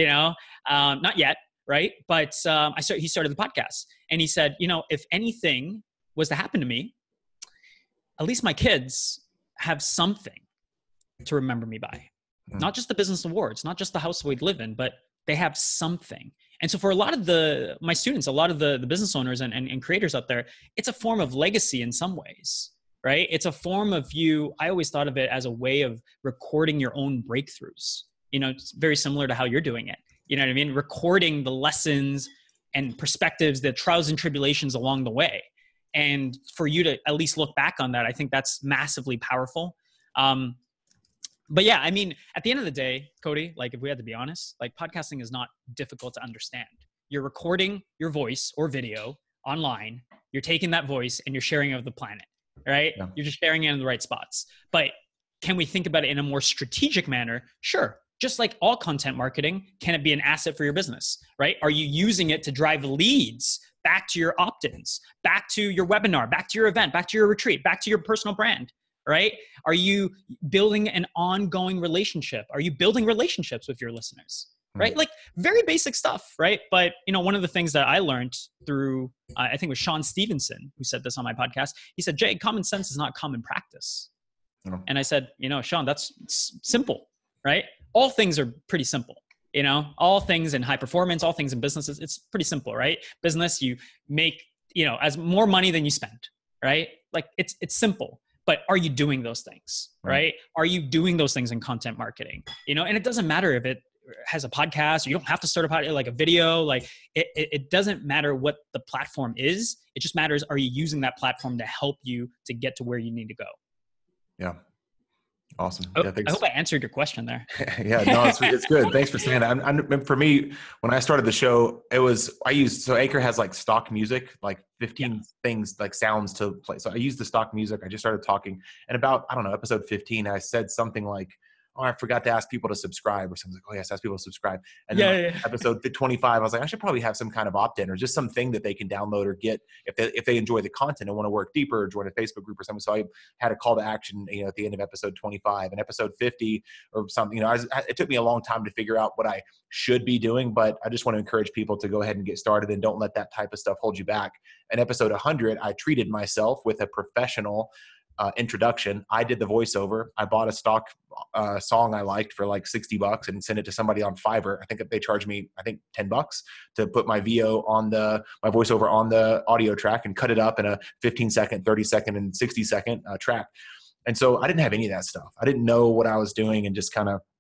S2: not yet. Right. But he started the podcast, and he said, if anything was to happen to me, at least my kids have something to remember me by. Not just the business awards, not just the house we'd live in, but they have something. And so for a lot of my students, a lot of the business owners and creators out there, it's a form of legacy in some ways, right? It's a form of I always thought of it as a way of recording your own breakthroughs. It's very similar to how you're doing it. You know what I mean? Recording the lessons and perspectives, the trials and tribulations along the way. And for you to at least look back on that, I think that's massively powerful. But yeah, I mean, at the end of the day, Cody, like if we had to be honest, like podcasting is not difficult to understand. You're recording your voice or video online. You're taking that voice and you're sharing it with the planet, right? Yeah. You're just sharing it in the right spots. But can we think about it in a more strategic manner? Sure. Just like all content marketing, can it be an asset for your business, right? Are you using it to drive leads back to your opt-ins, back to your webinar, back to your event, back to your retreat, back to your personal brand, right? Are you building an ongoing relationship? Are you building relationships with your listeners, right? Like very basic stuff, right? But, one of the things that I learned through, I think it was Sean Stevenson who said this on my podcast. He said, Jay, common sense is not common practice. And I said, Sean, that's simple, right? All things are pretty simple, all things in high performance, all things in businesses, it's pretty simple, right? Business, you make, as more money than you spend, right? Like it's simple, but are you doing those things, right? Are you doing those things in content marketing, and it doesn't matter if it has a podcast, or you don't have to start a podcast, like a video, like it doesn't matter what the platform is. It just matters, are you using that platform to help you to get to where you need to go?
S1: Yeah. Awesome.
S2: I hope I answered your question there.
S1: Yeah, no, it's good. Thanks for saying that. For me, when I started the show, so Anchor has like stock music, like 15 things, like sounds to play. So I used the stock music. I just started talking, and about, episode 15, I said something like, oh, I forgot to ask people to subscribe or something. Like, oh yes, ask people to subscribe. And then episode 25, I was like, I should probably have some kind of opt-in or just something that they can download or get if they enjoy the content and want to work deeper or join a Facebook group or something. So I had a call to action, at the end of episode 25 and episode 50 or something. It took me a long time to figure out what I should be doing, but I just want to encourage people to go ahead and get started and don't let that type of stuff hold you back. In episode 100, I treated myself with a professional introduction. I did the voiceover. I bought a stock song I liked for like $60 and sent it to somebody on Fiverr. I think they charged me, $10 to put my VO on my voiceover on the audio track and cut it up in a 15-second, 30-second, and 60-second track. And so I didn't have any of that stuff. I didn't know what I was doing and just kind of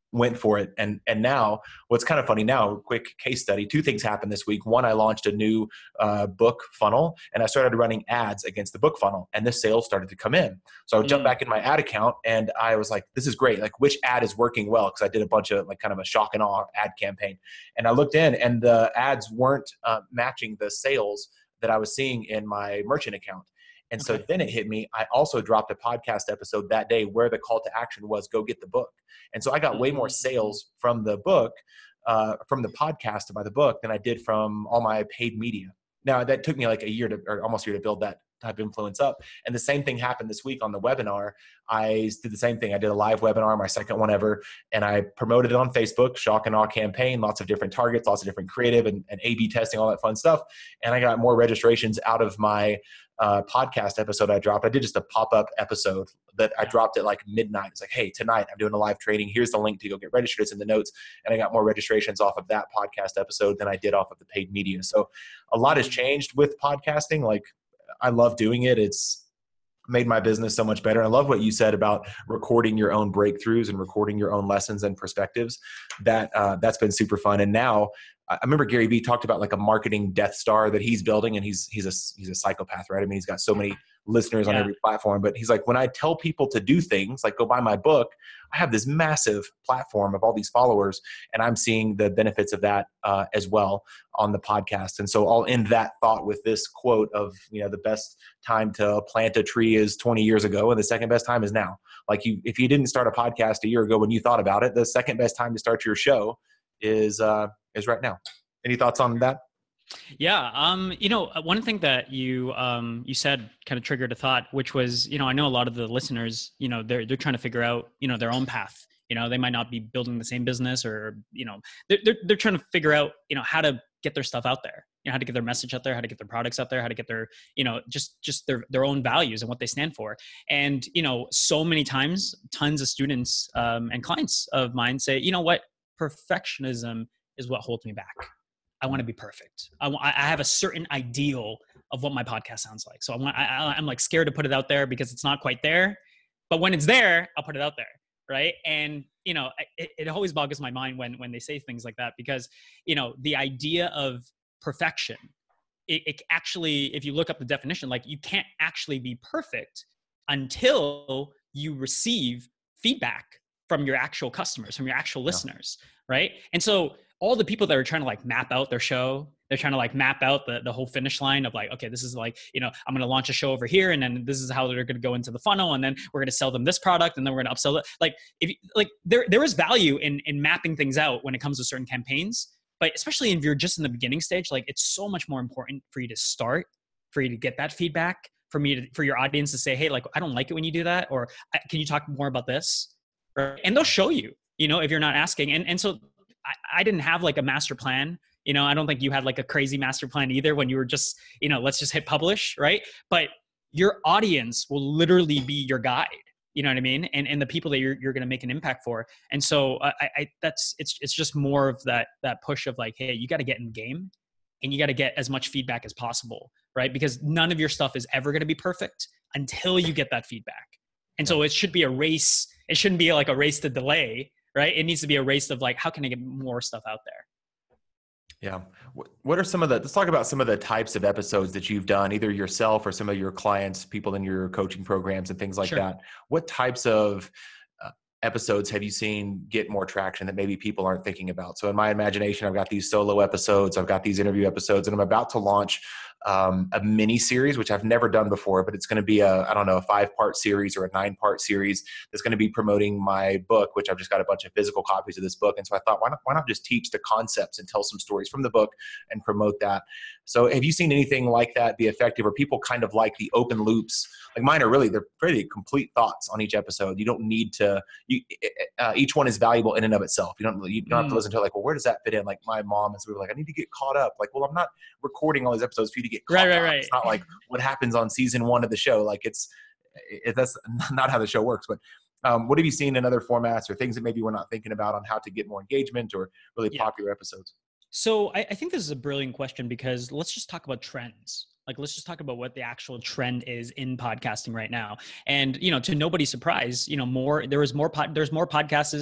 S1: went for it. And now what's kind of funny now, quick case study, two things happened this week. One, I launched a new book funnel, and I started running ads against the book funnel, and the sales started to come in. So I would jump back in my ad account, and I was like, this is great. Like, which ad is working well? Because I did a bunch of like kind of a shock and awe ad campaign. And I looked in, and the ads weren't matching the sales that I was seeing in my merchant account. And so then it hit me. I also dropped a podcast episode that day where the call to action was go get the book. And so I got way more sales from the book, from the podcast to buy the book than I did from all my paid media. Now that took me like a year to, or almost a year to build that type of influence up. And the same thing happened this week on the webinar. I did the same thing. I did a live webinar, my second one ever, and I promoted it on Facebook, shock and awe campaign, lots of different targets, lots of different creative and A/B testing, all that fun stuff. And I got more registrations out of my podcast episode I dropped. I did just a pop-up episode that I dropped at like midnight. It's like, hey, tonight I'm doing a live training. Here's the link to go get registered. It's in the notes. And I got more registrations off of that podcast episode than I did off of the paid media. So a lot has changed with podcasting. Like, I love doing it. It's made my business so much better. I love what you said about recording your own breakthroughs and recording your own lessons and perspectives. That's been super fun. And now I remember Gary Vee talked about like a marketing Death Star that he's building, and he's a psychopath, right? I mean, he's got so many listeners on every platform, but he's like, when I tell people to do things like go buy my book, I have this massive platform of all these followers, and I'm seeing the benefits of that as well on the podcast. And so I'll end that thought with this quote of, the best time to plant a tree is 20 years ago, and the second best time is now. Like, if you didn't start a podcast a year ago when you thought about it, the second best time to start your show is right now. Any thoughts on that?
S2: Yeah. One thing that you said kind of triggered a thought, which was, I know a lot of the listeners, they're trying to figure out, their own path. They might not be building the same business, or, they're trying to figure out, how to get their stuff out there, how to get their message out there, how to get their products out there, how to get their, just their own values and what they stand for. And, so many times, tons of students and clients of mine say, you know what, perfectionism is what holds me back. I want to be perfect. I have a certain ideal of what my podcast sounds like. So I'm like scared to put it out there because it's not quite there. But when it's there, I'll put it out there, right? And it always boggles my mind when they say things like that, because the idea of perfection, it actually, if you look up the definition, like, you can't actually be perfect until you receive feedback from your actual customers, from your actual listeners, right? And so all the people that are trying to like map out their show, they're trying to like map out the whole finish line of like, okay, this is like, I'm going to launch a show over here, and then this is how they're going to go into the funnel, and then we're going to sell them this product, and then we're going to upsell it. Like, there is value in mapping things out when it comes to certain campaigns, but especially if you're just in the beginning stage, like, it's so much more important for you to start, for you to get that feedback, for your audience to say, hey, like, I don't like it when you do that, or can you talk more about this? Right? And they'll show you, if you're not asking. And so I didn't have like a master plan. I don't think you had like a crazy master plan either when you were just, let's just hit publish, right? But your audience will literally be your guide. You know what I mean? And the people that you're going to make an impact for. And so it's just more of that push of like, hey, you got to get in the game, and you got to get as much feedback as possible, right? Because none of your stuff is ever going to be perfect until you get that feedback. And so it should be a race. It shouldn't be like a race to delay, right? It needs to be a race of like, how can I get more stuff out there?
S1: Yeah. What are let's talk about some of the types of episodes that you've done, either yourself or some of your clients, people in your coaching programs and things like that. What types of episodes have you seen get more traction that maybe people aren't thinking about? So in my imagination, I've got these solo episodes, I've got these interview episodes, and I'm about to launch a mini series, which I've never done before, but it's going to be a 5-part series or a 9-part series that's going to be promoting my book, which I've just got a bunch of physical copies of this book. And so I thought, why not just teach the concepts and tell some stories from the book and promote that? So have you seen anything like that be effective, or people kind of like the open loops? Like mine are they're pretty complete thoughts on each episode. You don't need to, each one is valuable in and of itself. You don't have to listen to it like, well, where does that fit in? Like my mom is like, I need to get caught up. Like, well, I'm not recording all these episodes for you to get caught up. Right. It's not like what happens on season 1 of the show. Like that's not how the show works. But what have you seen in other formats or things that maybe we're not thinking about on how to get more engagement or really popular episodes?
S2: So I think this is a brilliant question, because let's just talk about trends. Like, let's just talk about what the actual trend is in podcasting right now. And, to nobody's surprise, there's more podcasts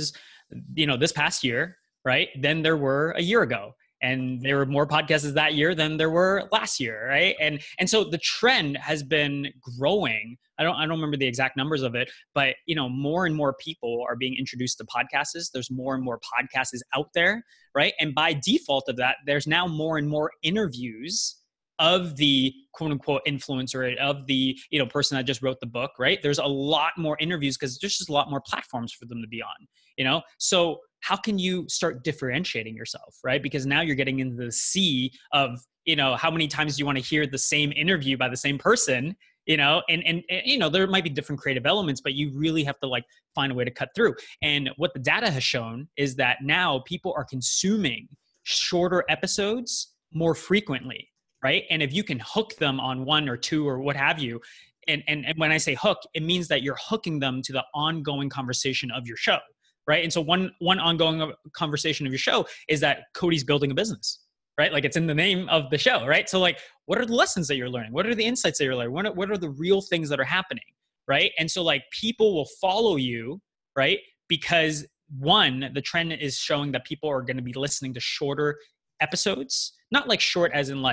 S2: this past year, right, than there were a year ago. And there were more podcasts that year than there were last year, right? And so the trend has been growing. I don't remember the exact numbers of it, but more and more people are being introduced to podcasts. There's more and more podcasts out there, right? And by default of that, there's now more and more interviews of the quote unquote influencer, of the person that just wrote the book, right? There's a lot more interviews because there's just a lot more platforms for them to be on, So how can you start differentiating yourself, right? Because now you're getting into the sea of, how many times do you want to hear the same interview by the same person, and there might be different creative elements, but you really have to find a way to cut through. And what the data has shown is that now people are consuming shorter episodes more frequently, right? And if you can hook them on one or two or what have you, and when I say hook, it means that you're hooking them to the ongoing conversation of your show, right? And so one ongoing conversation of your show is that Cody's building a business, right? It's in the name of the show, right? So what are the lessons that you're learning? What are the insights that you're learning? What are the real things that are happening, right? And so people will follow you, right? Because one, the trend is showing that people are going to be listening to shorter episodes, not short as in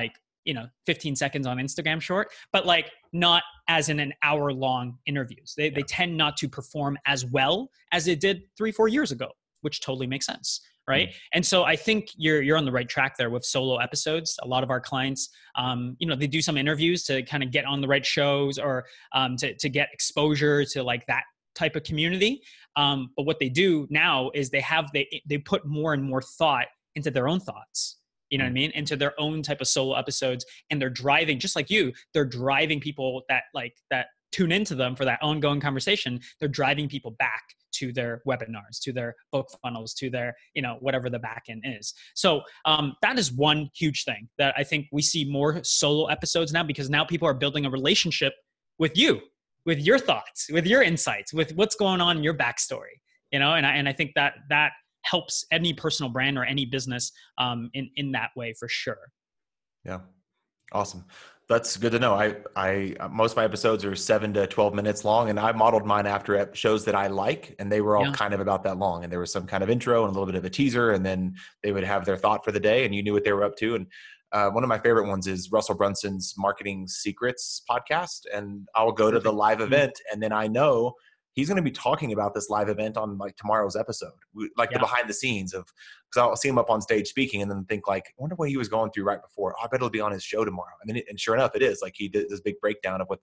S2: 15 seconds on Instagram short, but not as in an hour long interviews. They tend not to perform as well as it did 3-4 years ago, which totally makes sense. Right. Mm-hmm. And so I think you're on the right track there with solo episodes. A lot of our clients, they do some interviews to kind of get on the right shows or to get exposure to that type of community. But what they do now is they put more and more thought into their own thoughts. You know what I mean? Into their own type of solo episodes. And they're driving, just like you, they're driving people that tune into them for that ongoing conversation. They're driving people back to their webinars, to their book funnels, to their, whatever the back end is. So that is one huge thing that I think we see more solo episodes now, because now people are building a relationship with you, with your thoughts, with your insights, with what's going on in your backstory, and I think that helps any personal brand or any business in that way for sure.
S1: Yeah. Awesome. That's good to know. I most of my episodes are 7 to 12 minutes long, and I modeled mine after shows that I like, and they were all kind of about that long. And there was some kind of intro and a little bit of a teaser, and then they would have their thought for the day, and you knew what they were up to. And one of my favorite ones is Russell Brunson's Marketing Secrets podcast. And I'll go to the live event, and then I know he's going to be talking about this live event on tomorrow's episode, the behind the scenes of, because I'll see him up on stage speaking and then think I wonder what he was going through right before. I bet it'll be on his show tomorrow. And sure enough, it is. He did this big breakdown of what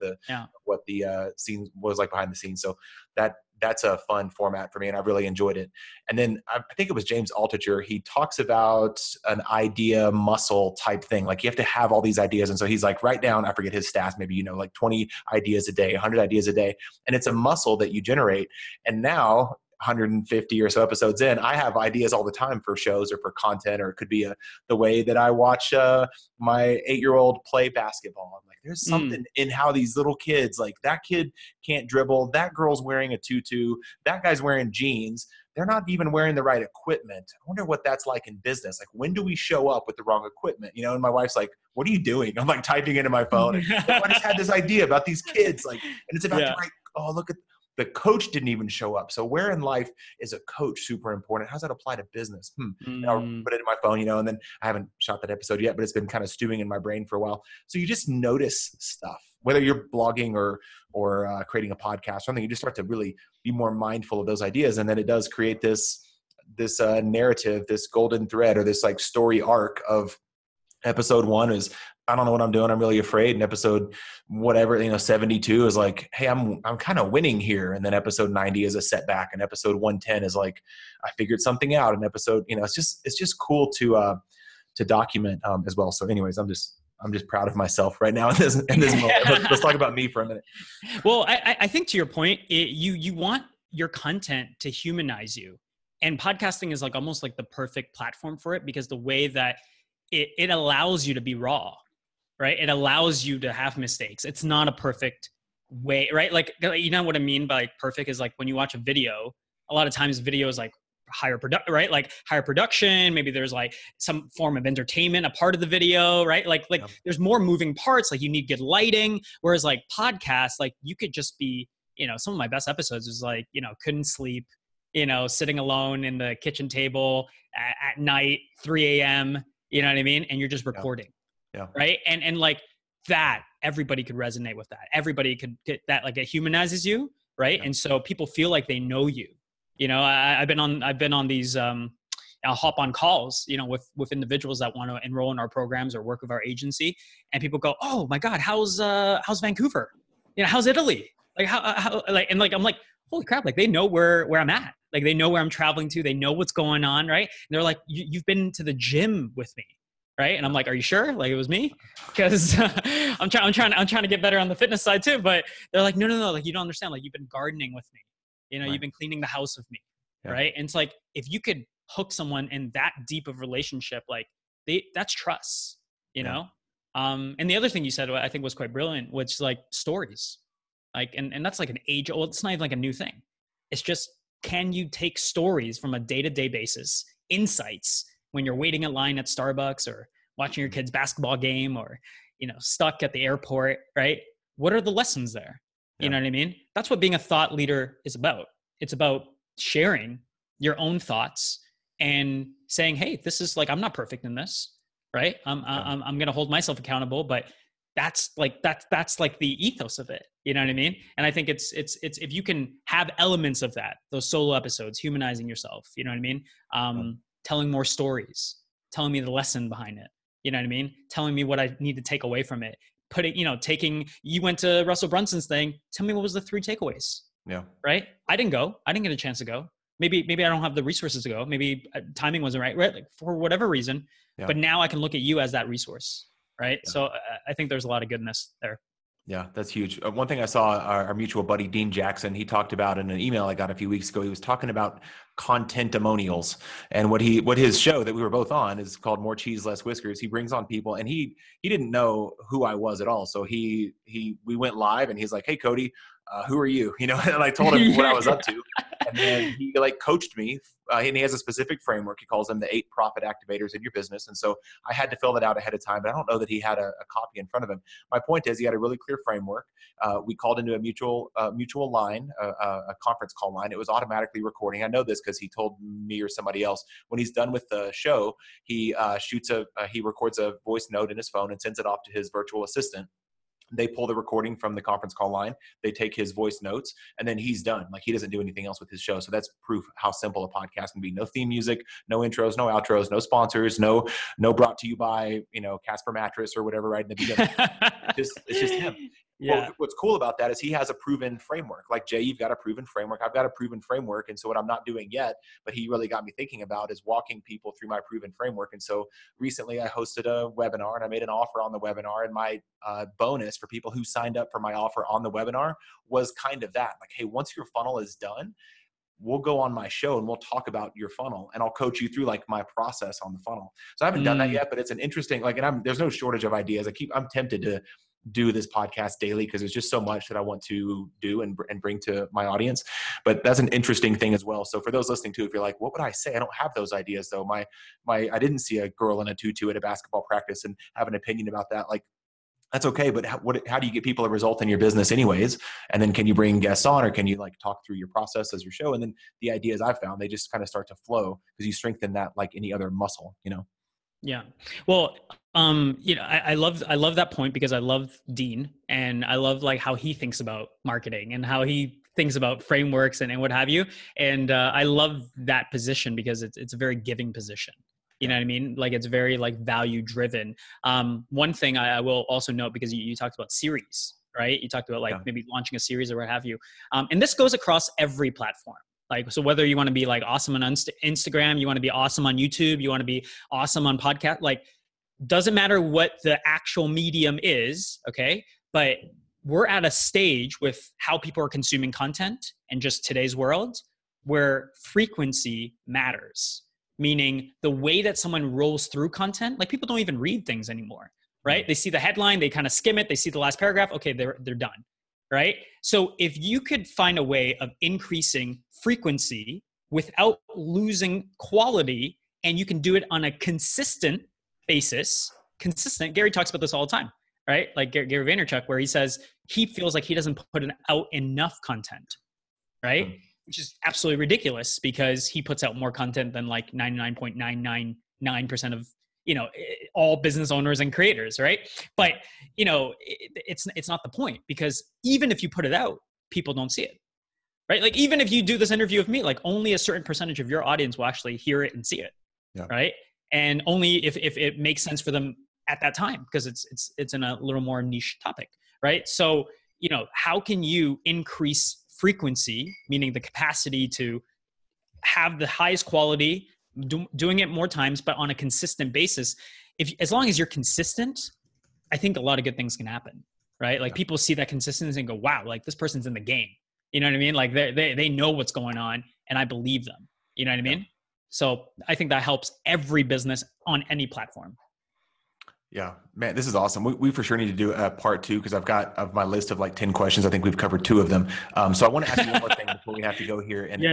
S1: the scene was like behind the scenes. So that's a fun format for me, and I really enjoyed it. And then I think it was James Altucher. He talks about an idea muscle type thing. You have to have all these ideas. And so he's write down, I forget his stats, maybe, 20 ideas a day, 100 ideas a day. And it's a muscle that you generate. And now 150 or so episodes in, I have ideas all the time for shows or for content, or it could be the way that I watch my 8-year-old play basketball. I'm there's something in how these little kids, that kid can't dribble, that girl's wearing a tutu, that guy's wearing jeans, they're not even wearing the right equipment. I wonder what that's like in business. When do we show up with the wrong equipment? And my wife's what are you doing? I'm typing into my phone. And, I just had this idea about these kids, and it's about to write, oh, look at the coach didn't even show up. So where in life is a coach super important? How does that apply to business? And I'll put it in my phone, and then I haven't shot that episode yet, but it's been kind of stewing in my brain for a while. So you just notice stuff, whether you're blogging or creating a podcast or something, you just start to really be more mindful of those ideas. And then it does create this narrative, this golden thread, or this story arc of episode 1 is, I don't know what I'm doing, I'm really afraid. And episode 72 is hey, I'm kind of winning here. And then episode 90 is a setback. And episode 110 is I figured something out. And episode, it's just cool to document as well. So anyways, I'm just proud of myself right now in this moment. Let's talk about me for a minute.
S2: Well, I think to your point, you want your content to humanize you, and podcasting is almost the perfect platform for it, because the way that it allows you to be raw, right? It allows you to have mistakes. It's not a perfect way, right? You know what I mean by perfect is when you watch a video, a lot of times video is higher production, right? Higher production, maybe there's some form of entertainment, a part of the video, right? There's more moving parts, you need good lighting. Whereas podcasts, you could just be, some of my best episodes is couldn't sleep, sitting alone in the kitchen table at night, 3 a.m., you know what I mean? And you're just recording.
S1: Yeah.
S2: Right. And like that, everybody could resonate with that. Everybody could get that, like it humanizes you. Right. Yeah. And so people feel like they know you. I've been on these, I'll hop on calls, with individuals that want to enroll in our programs or work with our agency, and people go, "Oh my God, how's Vancouver? How's Italy? Like how I'm like, holy crap! Like they know where I'm at. Like they know where I'm traveling to. They know what's going on, right? And they're like, you've been to the gym with me, right? And I'm like, are you sure? Like it was me? Because I'm trying to get better on the fitness side too. But they're like, no, like you don't understand. Like you've been gardening with me. Right. You've been cleaning the house with me, right? And it's like if you could hook someone in that deep of relationship, like that's trust, know. And the other thing you said, I think was quite brilliant, which is like stories, like and that's like an age old. It's not even like a new thing. It's just, can you take stories from a day-to-day basis, insights when you're waiting in line at Starbucks or watching your kid's basketball game or stuck at the airport, right? What are the lessons there? You know what I mean? That's what being a thought leader is about. It's about sharing your own thoughts and saying, hey, this is like, I'm not perfect in this, right? I'm going to hold myself accountable, but that's like the ethos of it. You know what I mean? And I think it's if you can have elements of that, those solo episodes, humanizing yourself, you know what I mean? Telling more stories, telling me the lesson behind it. You know what I mean? Telling me what I need to take away from it. You went to Russell Brunson's thing. Tell me what was the 3 takeaways.
S1: Yeah.
S2: Right. I didn't go. I didn't get a chance to go. Maybe I don't have the resources to go. Maybe timing wasn't right. Like for whatever reason. Yeah. But now I can look at you as that resource. Right. Yeah. So I think there's a lot of goodness there.
S1: Yeah, that's huge. One thing I saw our mutual buddy, Dean Jackson, he talked about in an email I got a few weeks ago. He was talking about content-testimonials, and what his show that we were both on is called More Cheese, Less Whiskers. He brings on people, and he didn't know who I was at all. So we went live, and he's like, "Hey, Cody, who are you?" And I told him what I was up to. And then he coached me, and he has a specific framework. He calls them the 8 profit activators in your business. And so I had to fill that out ahead of time, but I don't know that he had a copy in front of him. My point is he had a really clear framework. We called into a mutual line, a conference call line. It was automatically recording. I know this because he told me or somebody else. When he's done with the show, he records a voice note in his phone and sends it off to his virtual assistant. They pull the recording from the conference call line. They take his voice notes, and then he's done. Like he doesn't do anything else with his show. So that's proof how simple a podcast can be. No theme music, no intros, no outros, no sponsors, no brought to you by, Casper Mattress or whatever right in the beginning. It's just him. Yeah. Well, what's cool about that is he has a proven framework. Like Jay, you've got a proven framework. I've got a proven framework. And so what I'm not doing yet, but he really got me thinking about, is walking people through my proven framework. And so recently I hosted a webinar and I made an offer on the webinar. And my bonus for people who signed up for my offer on the webinar was kind of that. Like, hey, once your funnel is done, we'll go on my show and we'll talk about your funnel, and I'll coach you through like my process on the funnel. So I haven't done that yet, but it's an interesting, and there's no shortage of ideas. I'm tempted to do this podcast daily because there's just so much that I want to do and bring to my audience. But that's an interesting thing as well. So for those listening to, if you're like, what would I say? I don't have those ideas though. I didn't see a girl in a tutu at a basketball practice and have an opinion about that. Like, that's okay. But how do you get people a result in your business anyways? And then can you bring guests on, or can you talk through your process as your show? And then the ideas I've found, they just kind of start to flow because you strengthen that like any other muscle,
S2: Yeah. Well, I love that point because I love Dean, and I love how he thinks about marketing and how he thinks about frameworks and what have you. And I love that position because it's a very giving position. You know what I mean? It's very value driven. One thing I will also note, because you talked about series, right? You talked about maybe launching a series or what have you. And this goes across every platform. So whether you want to be awesome on Instagram, you want to be awesome on YouTube, you want to be awesome on podcast, doesn't matter what the actual medium is. Okay. But we're at a stage with how people are consuming content and just today's world where frequency matters, meaning the way that someone rolls through content, people don't even read things anymore, right? They see the headline, they kind of skim it. They see the last paragraph. Okay. They're done. Right? So if you could find a way of increasing frequency without losing quality, and you can do it on a consistent basis, Gary talks about this all the time, right? Like Gary Vaynerchuk, where he says he feels like he doesn't put out enough content, right? which is absolutely ridiculous because he puts out more content than like 99.999% of, all business owners and creators, right? But, it's not the point, because even if you put it out, people don't see it, right? Like, even if you do this interview with me, like, only a certain percentage of your audience will actually hear it and see it, right? And only if it makes sense for them at that time, because it's in a little more niche topic, right? So, how can you increase frequency, meaning the capacity to have the highest quality, doing it more times, but on a consistent basis? As long as you're consistent, I think a lot of good things can happen, right? Like, people see that consistency and go, wow, like, this person's in the game. You know what I mean? Like, they know what's going on, and I believe them. You know what I mean? So I think that helps every business on any platform.
S1: Yeah, man, this is awesome. We for sure need to do a part 2, because I've got of my list of like 10 questions. I think we've covered 2 of them. So I want to ask you one more thing before we have to go here. And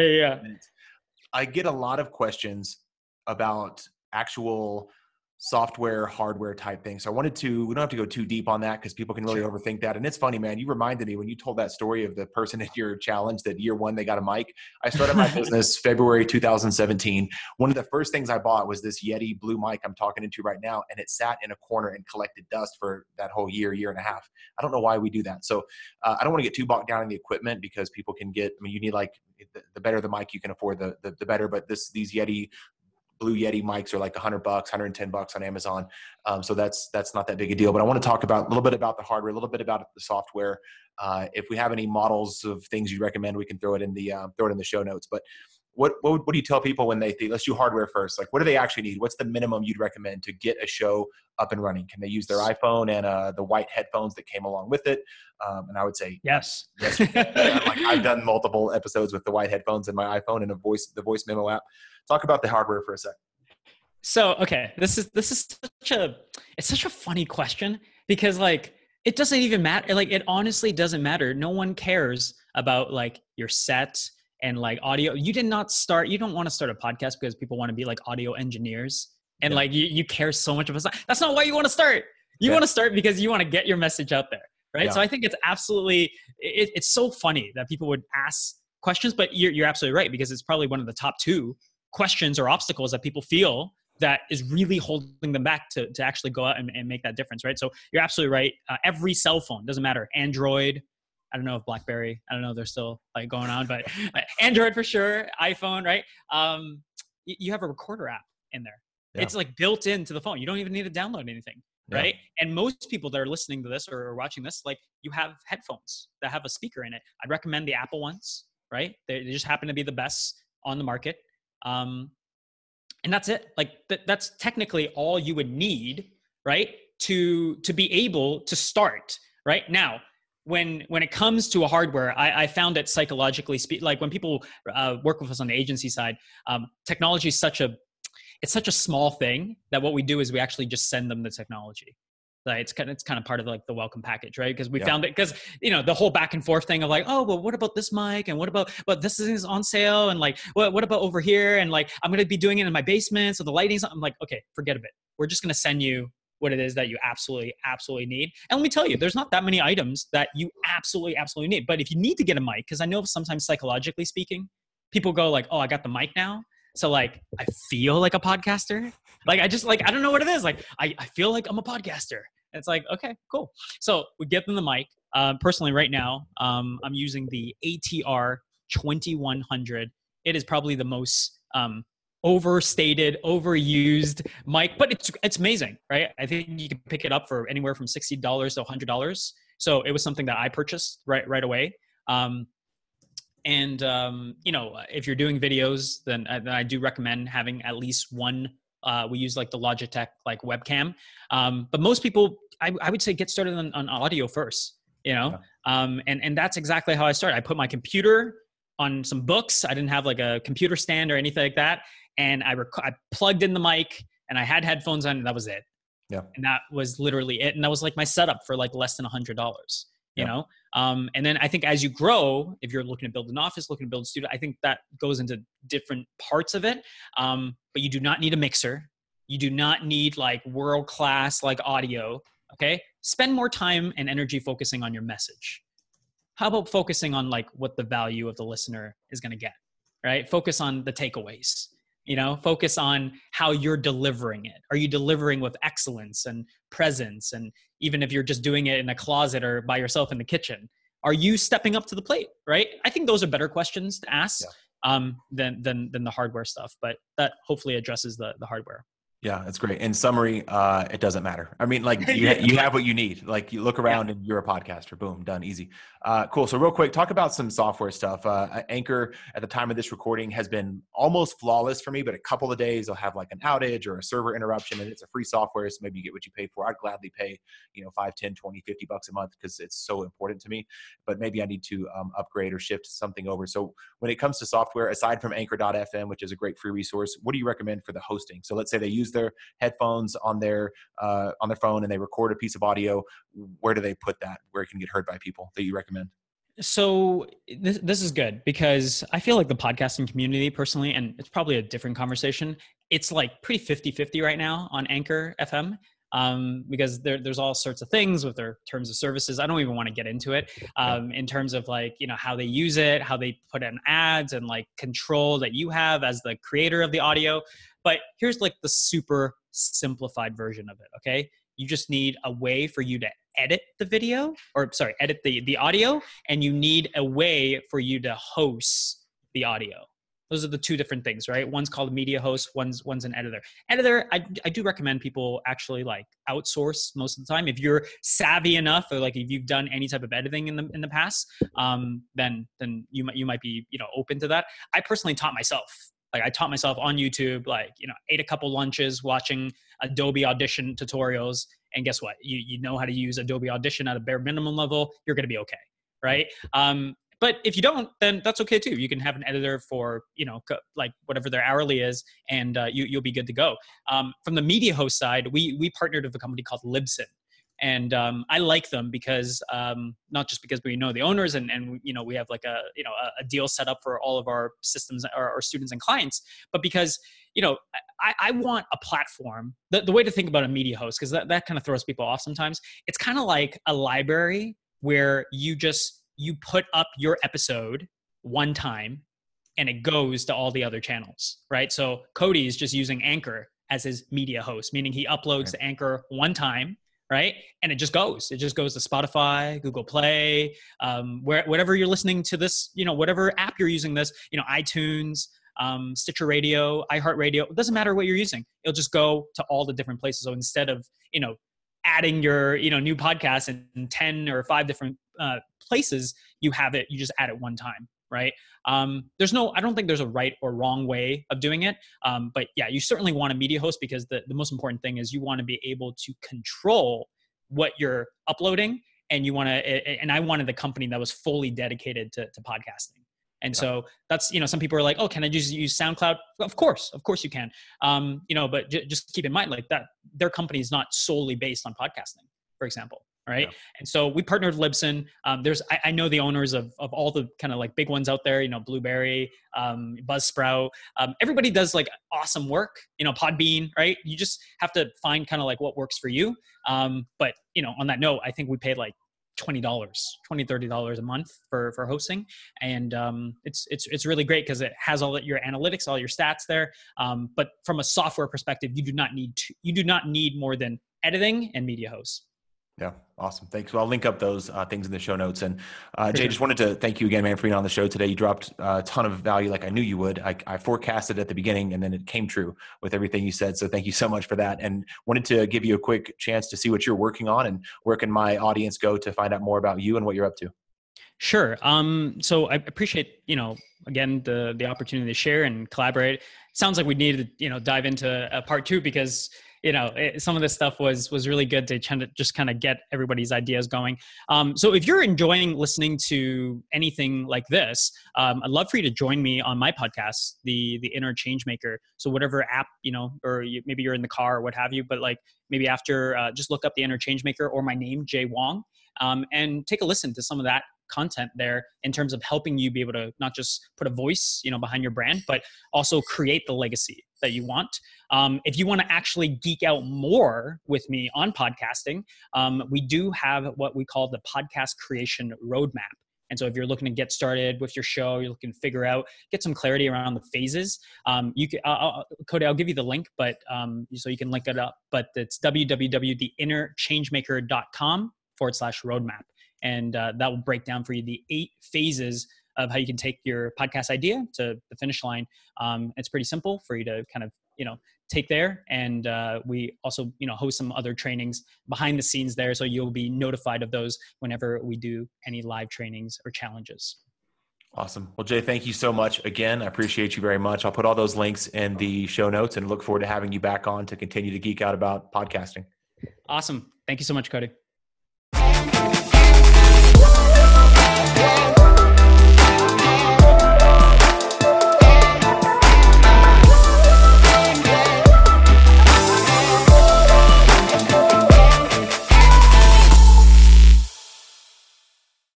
S1: I get a lot of questions about actual software, hardware type things. So we don't have to go too deep on that, because people can really overthink that. And it's funny, man, you reminded me when you told that story of the person at your challenge that year 1, they got a mic. I started my business February 2017. One of the first things I bought was this Yeti blue mic I'm talking into right now. And it sat in a corner and collected dust for that whole year and a half. I don't know why we do that. So I don't want to get too bogged down in the equipment, because people can you need, like, the better the mic you can afford, the better. But these Blue Yeti mics are like $100, $110 on Amazon. So that's not that big a deal. But I want to talk a little bit about the hardware, a little bit about the software. If we have any models of things you recommend, we can throw it in the show notes. But what do you tell people when they think, let's do hardware first? Like, what do they actually need? What's the minimum you'd recommend to get a show up and running? Can they use their iPhone and the white headphones that came along with it? And I would say
S2: yes.
S1: I've done multiple episodes with the white headphones and my iPhone and the voice memo app. Talk about the hardware for a sec.
S2: So, okay, this is such a funny question, because, like, it doesn't even matter. Like, it honestly doesn't matter. No one cares about, like, your set and, like, audio. You don't want to start a podcast because people want to be like audio engineers, and like you care so much about that. That's not why you want to start. You want to start because you want to get your message out there, right? Yeah. So I think it's absolutely, it's so funny that people would ask questions, but you're absolutely right, because it's probably one of the top 2 questions or obstacles that people feel that is really holding them back to actually go out and make that difference, right? So you're absolutely right. Every cell phone, doesn't matter, Android, I don't know if BlackBerry, I don't know if they're still like going on, but Android for sure, iPhone, right? You have a recorder app in there. Yeah. It's like built into the phone. You don't even need to download anything, right? And most people that are listening to this or watching this, like, you have headphones that have a speaker in it. I'd recommend the Apple ones, right? They just happen to be the best on the market. And that's it. Like, that's technically all you would need, right? To be able to start, right? Now, when it comes to a hardware, I found that psychologically, like, when people work with us on the agency side, technology is such a small thing that what we do is we actually just send them the technology. Like, it's kind of part of, like, the welcome package, right? Because we found it, because, the whole back and forth thing of, like, oh, well, what about this mic? And what about, but this is on sale? And, like, what about over here? And, like, I'm going to be doing it in my basement, so the lighting's, I'm like, okay, forget of it. We're just going to send you what it is that you absolutely, absolutely need. And let me tell you, there's not that many items that you absolutely, absolutely need. But if you need to get a mic, because I know sometimes psychologically speaking, people go like, oh, I got the mic now, so, like, I feel like a podcaster. Like, I don't know what it is. Like, I feel like I'm a podcaster. It's like, okay, cool. So we get them the mic. Personally, right now, I'm using the ATR 2100. It is probably the most overstated, overused mic, but it's amazing, right? I think you can pick it up for anywhere from $60 to $100. So it was something that I purchased right away. If you're doing videos, then I do recommend having at least one. We use, like, the Logitech, like, webcam. But most people, I would say, get started on audio first, and that's exactly how I started. I put my computer on some books. I didn't have, like, a computer stand or anything like that. And I plugged in the mic, and I had headphones on, and that was it. Yeah. And that was literally it. And that was, like, my setup for, like, less than $100, you know? And then I think as you grow, if you're looking to build an office, looking to build a studio, I think that goes into different parts of it. But you do not need a mixer. You do not need, like, world-class, like, audio. Okay. Spend more time and energy focusing on your message. how about focusing on like what the value of the listener is going to get, right? Focus on the takeaways, focus on how you're delivering it. Are you delivering with excellence and presence? And even if you're just doing it in a closet or by yourself in the kitchen, are you stepping up to the plate, right? I think those are better questions to ask than the hardware stuff, but that hopefully addresses the hardware.
S1: Yeah, that's great. In summary, it doesn't matter. I mean, like you have what you need. Like you look around and you're a podcaster. Boom, done, easy. Cool. So real quick, talk about some software stuff. Anchor at the time of this recording has been almost flawless for me, but a couple of days I'll have like an outage or a server interruption, and it's a free software. So maybe you get what you pay for. I'd gladly pay, 5, 10, 20, $50 a month because it's so important to me, but maybe I need to upgrade or shift something over. So when it comes to software, aside from Anchor.fm, which is a great free resource, what do you recommend for the hosting? So let's say they use their headphones on their phone and they record a piece of audio. Where do they put that where it can get heard by people that you recommend?
S2: So this is good because I feel like the podcasting community personally, and it's probably a different conversation, it's like pretty 50-50 right now on Anchor FM. Because there's all sorts of things with their terms of services. I don't even want to get into it in terms of like, how they use it, how they put in ads and like control that you have as the creator of the audio. But here's like the super simplified version of it. Okay. You just need a way for you to edit the edit the audio, and you need a way for you to host the audio. Those are the two different things, right? One's called a media host, one's an editor. I do recommend people actually like outsource most of the time. If you're savvy enough, or like if you've done any type of editing in the past, then you might be open to that. I personally taught myself. Like I taught myself on YouTube, ate a couple lunches watching Adobe Audition tutorials, and guess what? You know how to use Adobe Audition at a bare minimum level. You're going to be okay, right? But if you don't, then that's okay too. You can have an editor for, like whatever their hourly is, and you'll be good to go. From the media host side, we partnered with a company called Libsyn. And I like them because not just because we know the owners and we have like a deal set up for all of our systems, our students and clients, but because I want a platform. The way to think about a media host, because that kind of throws people off sometimes. It's kind of like a library where you put up your episode one time and it goes to all the other channels, right? So Cody is just using Anchor as his media host, meaning he uploads to Anchor one time, right? And it just goes. It just goes to Spotify, Google Play, whatever you're listening to this, whatever app you're using this, iTunes, Stitcher Radio, iHeartRadio. It doesn't matter what you're using. It'll just go to all the different places. So instead of, adding your, new podcast in 10 or 5 different places, you just add it one time, right? I don't think there's a right or wrong way of doing it. But yeah, you certainly want a media host because the most important thing is you want to be able to control what you're uploading, and I wanted the company that was fully dedicated to podcasting. And so that's, some people are like, oh, can I just use SoundCloud? Of course you can. But just keep in mind like that their company is not solely based on podcasting, for example. Right. Yeah. And so we partnered with Libsyn. I know the owners of all the kind of like big ones out there, Blueberry, Buzzsprout. Everybody does like awesome work, Podbean, right? You just have to find kind of like what works for you. But on that note, I think we paid like $30 a month for hosting. And it's really great because it has all your analytics, all your stats there. But from a software perspective, you do not need more than editing and media hosts.
S1: Yeah. Awesome. Thanks. Well, I'll link up those things in the show notes. And Jay, just wanted to thank you again, man, for being on the show today. You dropped a ton of value like I knew you would. I forecasted at the beginning and then it came true with everything you said. So thank you so much for that. And wanted to give you a quick chance to see what you're working on and where can my audience go to find out more about you and what you're up to.
S2: Sure. So I appreciate, again, the opportunity to share and collaborate. It sounds like we need to, dive into a part 2 because some of this stuff was really good to just kind of get everybody's ideas going. So if you're enjoying listening to anything like this, I'd love for you to join me on my podcast, the Inner Changemaker. So whatever app, or maybe you're in the car or what have you, but like maybe after, just look up the Inner Changemaker or my name, Jay Wong, and take a listen to some of that content there in terms of helping you be able to not just put a voice, behind your brand, but also create the legacy that you want. If you want to actually geek out more with me on podcasting, we do have what we call the podcast creation roadmap. And so if you're looking to get started with your show, you're looking to figure out, get some clarity around the phases, you can, Cody, I'll give you the link, but so you can link it up, but it's www.theinnerchangemaker.com/roadmap. And that will break down for you the 8 phases of how you can take your podcast idea to the finish line. It's pretty simple for you to kind of, take there. And we also, host some other trainings behind the scenes there. So you'll be notified of those whenever we do any live trainings or challenges.
S1: Awesome. Well, Jay, thank you so much again. I appreciate you very much. I'll put all those links in the show notes and look forward to having you back on to continue to geek out about podcasting.
S2: Awesome. Thank you so much, Cody.